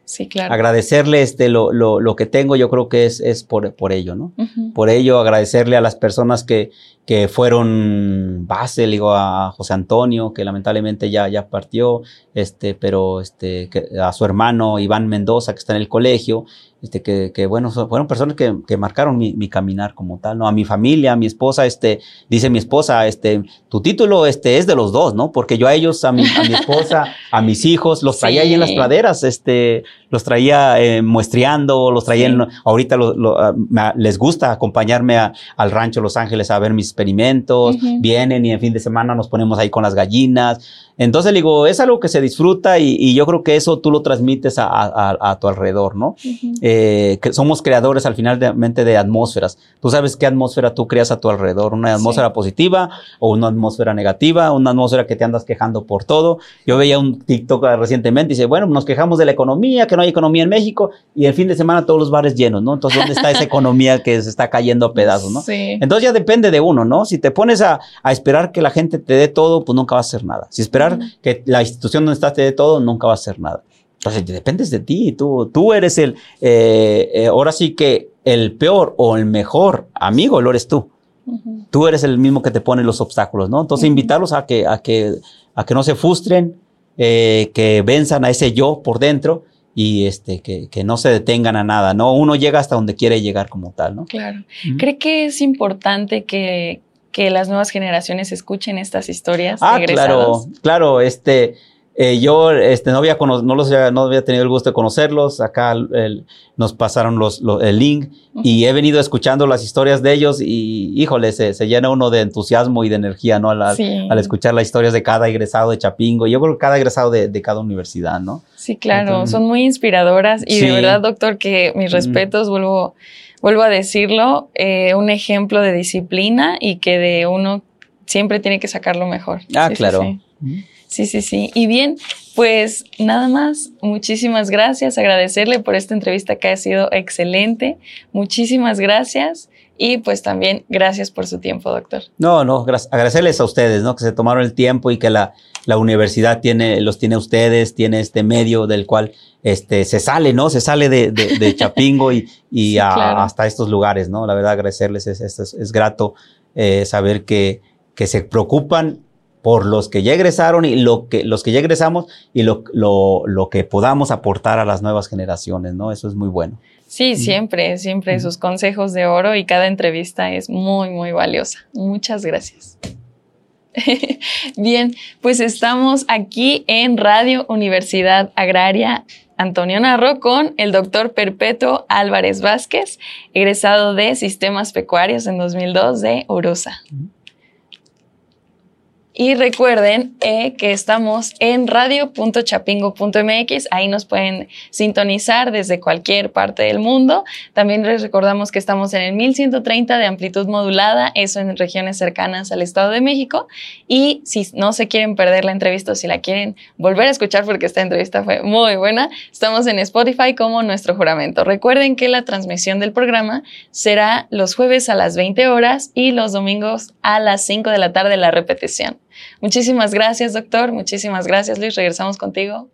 Sí, claro. Agradecerle lo que tengo, yo creo que es por ello, ¿no? Uh-huh. Por ello, agradecerle a las personas que fueron base, le digo a José Antonio, que lamentablemente ya partió, pero a su hermano Iván Mendoza, que está en el colegio, que bueno, fueron personas que marcaron mi caminar como tal, ¿no? A mi familia, a mi esposa, dice mi esposa, tu título, es de los dos, ¿no? Porque yo a ellos, a mi esposa, a mis hijos, los traía ahí en las praderas, los traía muestreando, los traía, ahorita les gusta acompañarme al rancho Los Ángeles a ver mis experimentos, uh-huh. Vienen y en fin de semana nos ponemos ahí con las gallinas. Entonces, digo, es algo que se disfruta y yo creo que eso tú lo transmites a tu alrededor, ¿no? Uh-huh. Que somos creadores al final de atmósferas. Tú sabes qué atmósfera tú creas a tu alrededor, una atmósfera positiva o una atmósfera negativa, una atmósfera que te andas quejando por todo. Yo veía un TikTok recientemente y dice, bueno, nos quejamos de la economía, que no hay economía en México y el fin de semana todos los bares llenos, ¿no? Entonces, ¿dónde está esa economía que se está cayendo a pedazos, no? Sí. Entonces ya depende de uno, ¿no? Si te pones a esperar que la gente te dé todo, pues nunca vas a hacer nada. Si esperar que la institución donde estás te dé todo, nunca vas a hacer nada. Entonces, dependes de ti. Tú eres ahora sí que el peor o el mejor amigo lo eres tú. Uh-huh. Tú eres el mismo que te pone los obstáculos, ¿no? Entonces, invitarlos a que no se frustren, que venzan a ese yo por dentro y que no se detengan a nada, ¿no? Uno llega hasta donde quiere llegar como tal, ¿no? Claro. Uh-huh. ¿Cree que es importante que las nuevas generaciones escuchen estas historias de egresados? Claro, yo no había tenido el gusto de conocerlos. Acá nos pasaron el link uh-huh. Y he venido escuchando las historias de ellos y, híjole, se llena uno de entusiasmo y de energía, ¿no? Al escuchar las historias de cada egresado de Chapingo. Yo creo que cada egresado de cada universidad, ¿no? Sí, claro. Entonces, son muy inspiradoras y de verdad, doctor, que mis respetos, vuelvo a decirlo, un ejemplo de disciplina y que de uno siempre tiene que sacar lo mejor. Ah, sí, claro. Sí. Y bien, pues nada más, muchísimas gracias, agradecerle por esta entrevista que ha sido excelente. Muchísimas gracias y pues también gracias por su tiempo, doctor. No, agradecerles a ustedes, ¿no? Que se tomaron el tiempo y que la universidad los tiene a ustedes, tiene este medio del cual se sale, ¿no? Se sale de Chapingo y claro. Hasta estos lugares, ¿no? La verdad, agradecerles, es grato saber que se preocupan por los que ya egresaron y los que ya egresamos y lo que podamos aportar a las nuevas generaciones, ¿no? Eso es muy bueno. Sí, siempre sus consejos de oro y cada entrevista es muy, muy valiosa. Muchas gracias. Bien, pues estamos aquí en Radio Universidad Agraria Antonio Narro con el doctor Perpetuo Álvarez Vázquez, egresado de Sistemas Pecuarios en 2002 de URUSA. Y recuerden que estamos en radio.chapingo.mx, ahí nos pueden sintonizar desde cualquier parte del mundo. También les recordamos que estamos en el 1130 de amplitud modulada, eso en regiones cercanas al Estado de México. Y si no se quieren perder la entrevista o si la quieren volver a escuchar porque esta entrevista fue muy buena, estamos en Spotify como Nuestro Juramento. Recuerden que la transmisión del programa será los jueves a las 20 horas y los domingos a las 5 de la tarde la repetición. Muchísimas gracias, doctor. Muchísimas gracias, Luis. Regresamos contigo.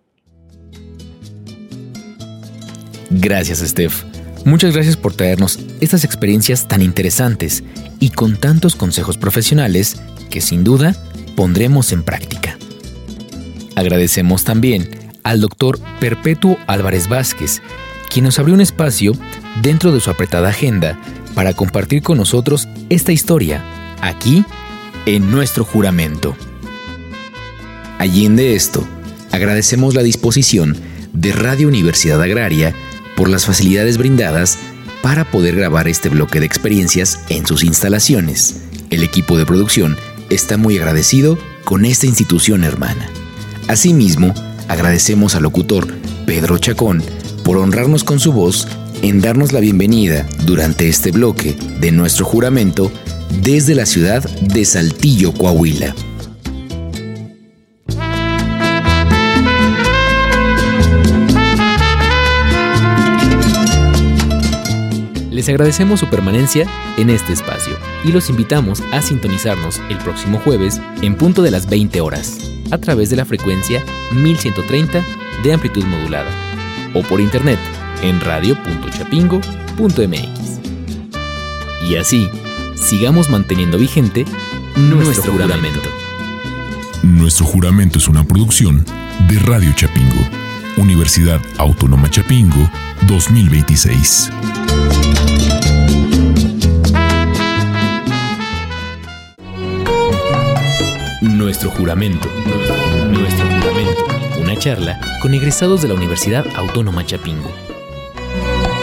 Gracias, Steph. Muchas gracias por traernos estas experiencias tan interesantes y con tantos consejos profesionales que sin duda pondremos en práctica. Agradecemos también al doctor Perpetuo Álvarez Vázquez, quien nos abrió un espacio dentro de su apretada agenda para compartir con nosotros esta historia, aquí en Nuestro Juramento. Allende esto, agradecemos la disposición de Radio Universidad Agraria por las facilidades brindadas para poder grabar este bloque de experiencias en sus instalaciones. El equipo de producción está muy agradecido con esta institución hermana. Asimismo, agradecemos al locutor Pedro Chacón por honrarnos con su voz en darnos la bienvenida durante este bloque de Nuestro Juramento desde la ciudad de Saltillo, Coahuila. Les agradecemos su permanencia en este espacio y los invitamos a sintonizarnos el próximo jueves en punto de las 20 horas a través de la frecuencia 1130 de amplitud modulada. o por internet en radio.chapingo.mx. Y así, sigamos manteniendo vigente nuestro juramento. Nuestro juramento es una producción de Radio Chapingo, Universidad Autónoma Chapingo 2026. Nuestro juramento. Nuestro juramento. Una charla con egresados de la Universidad Autónoma Chapingo.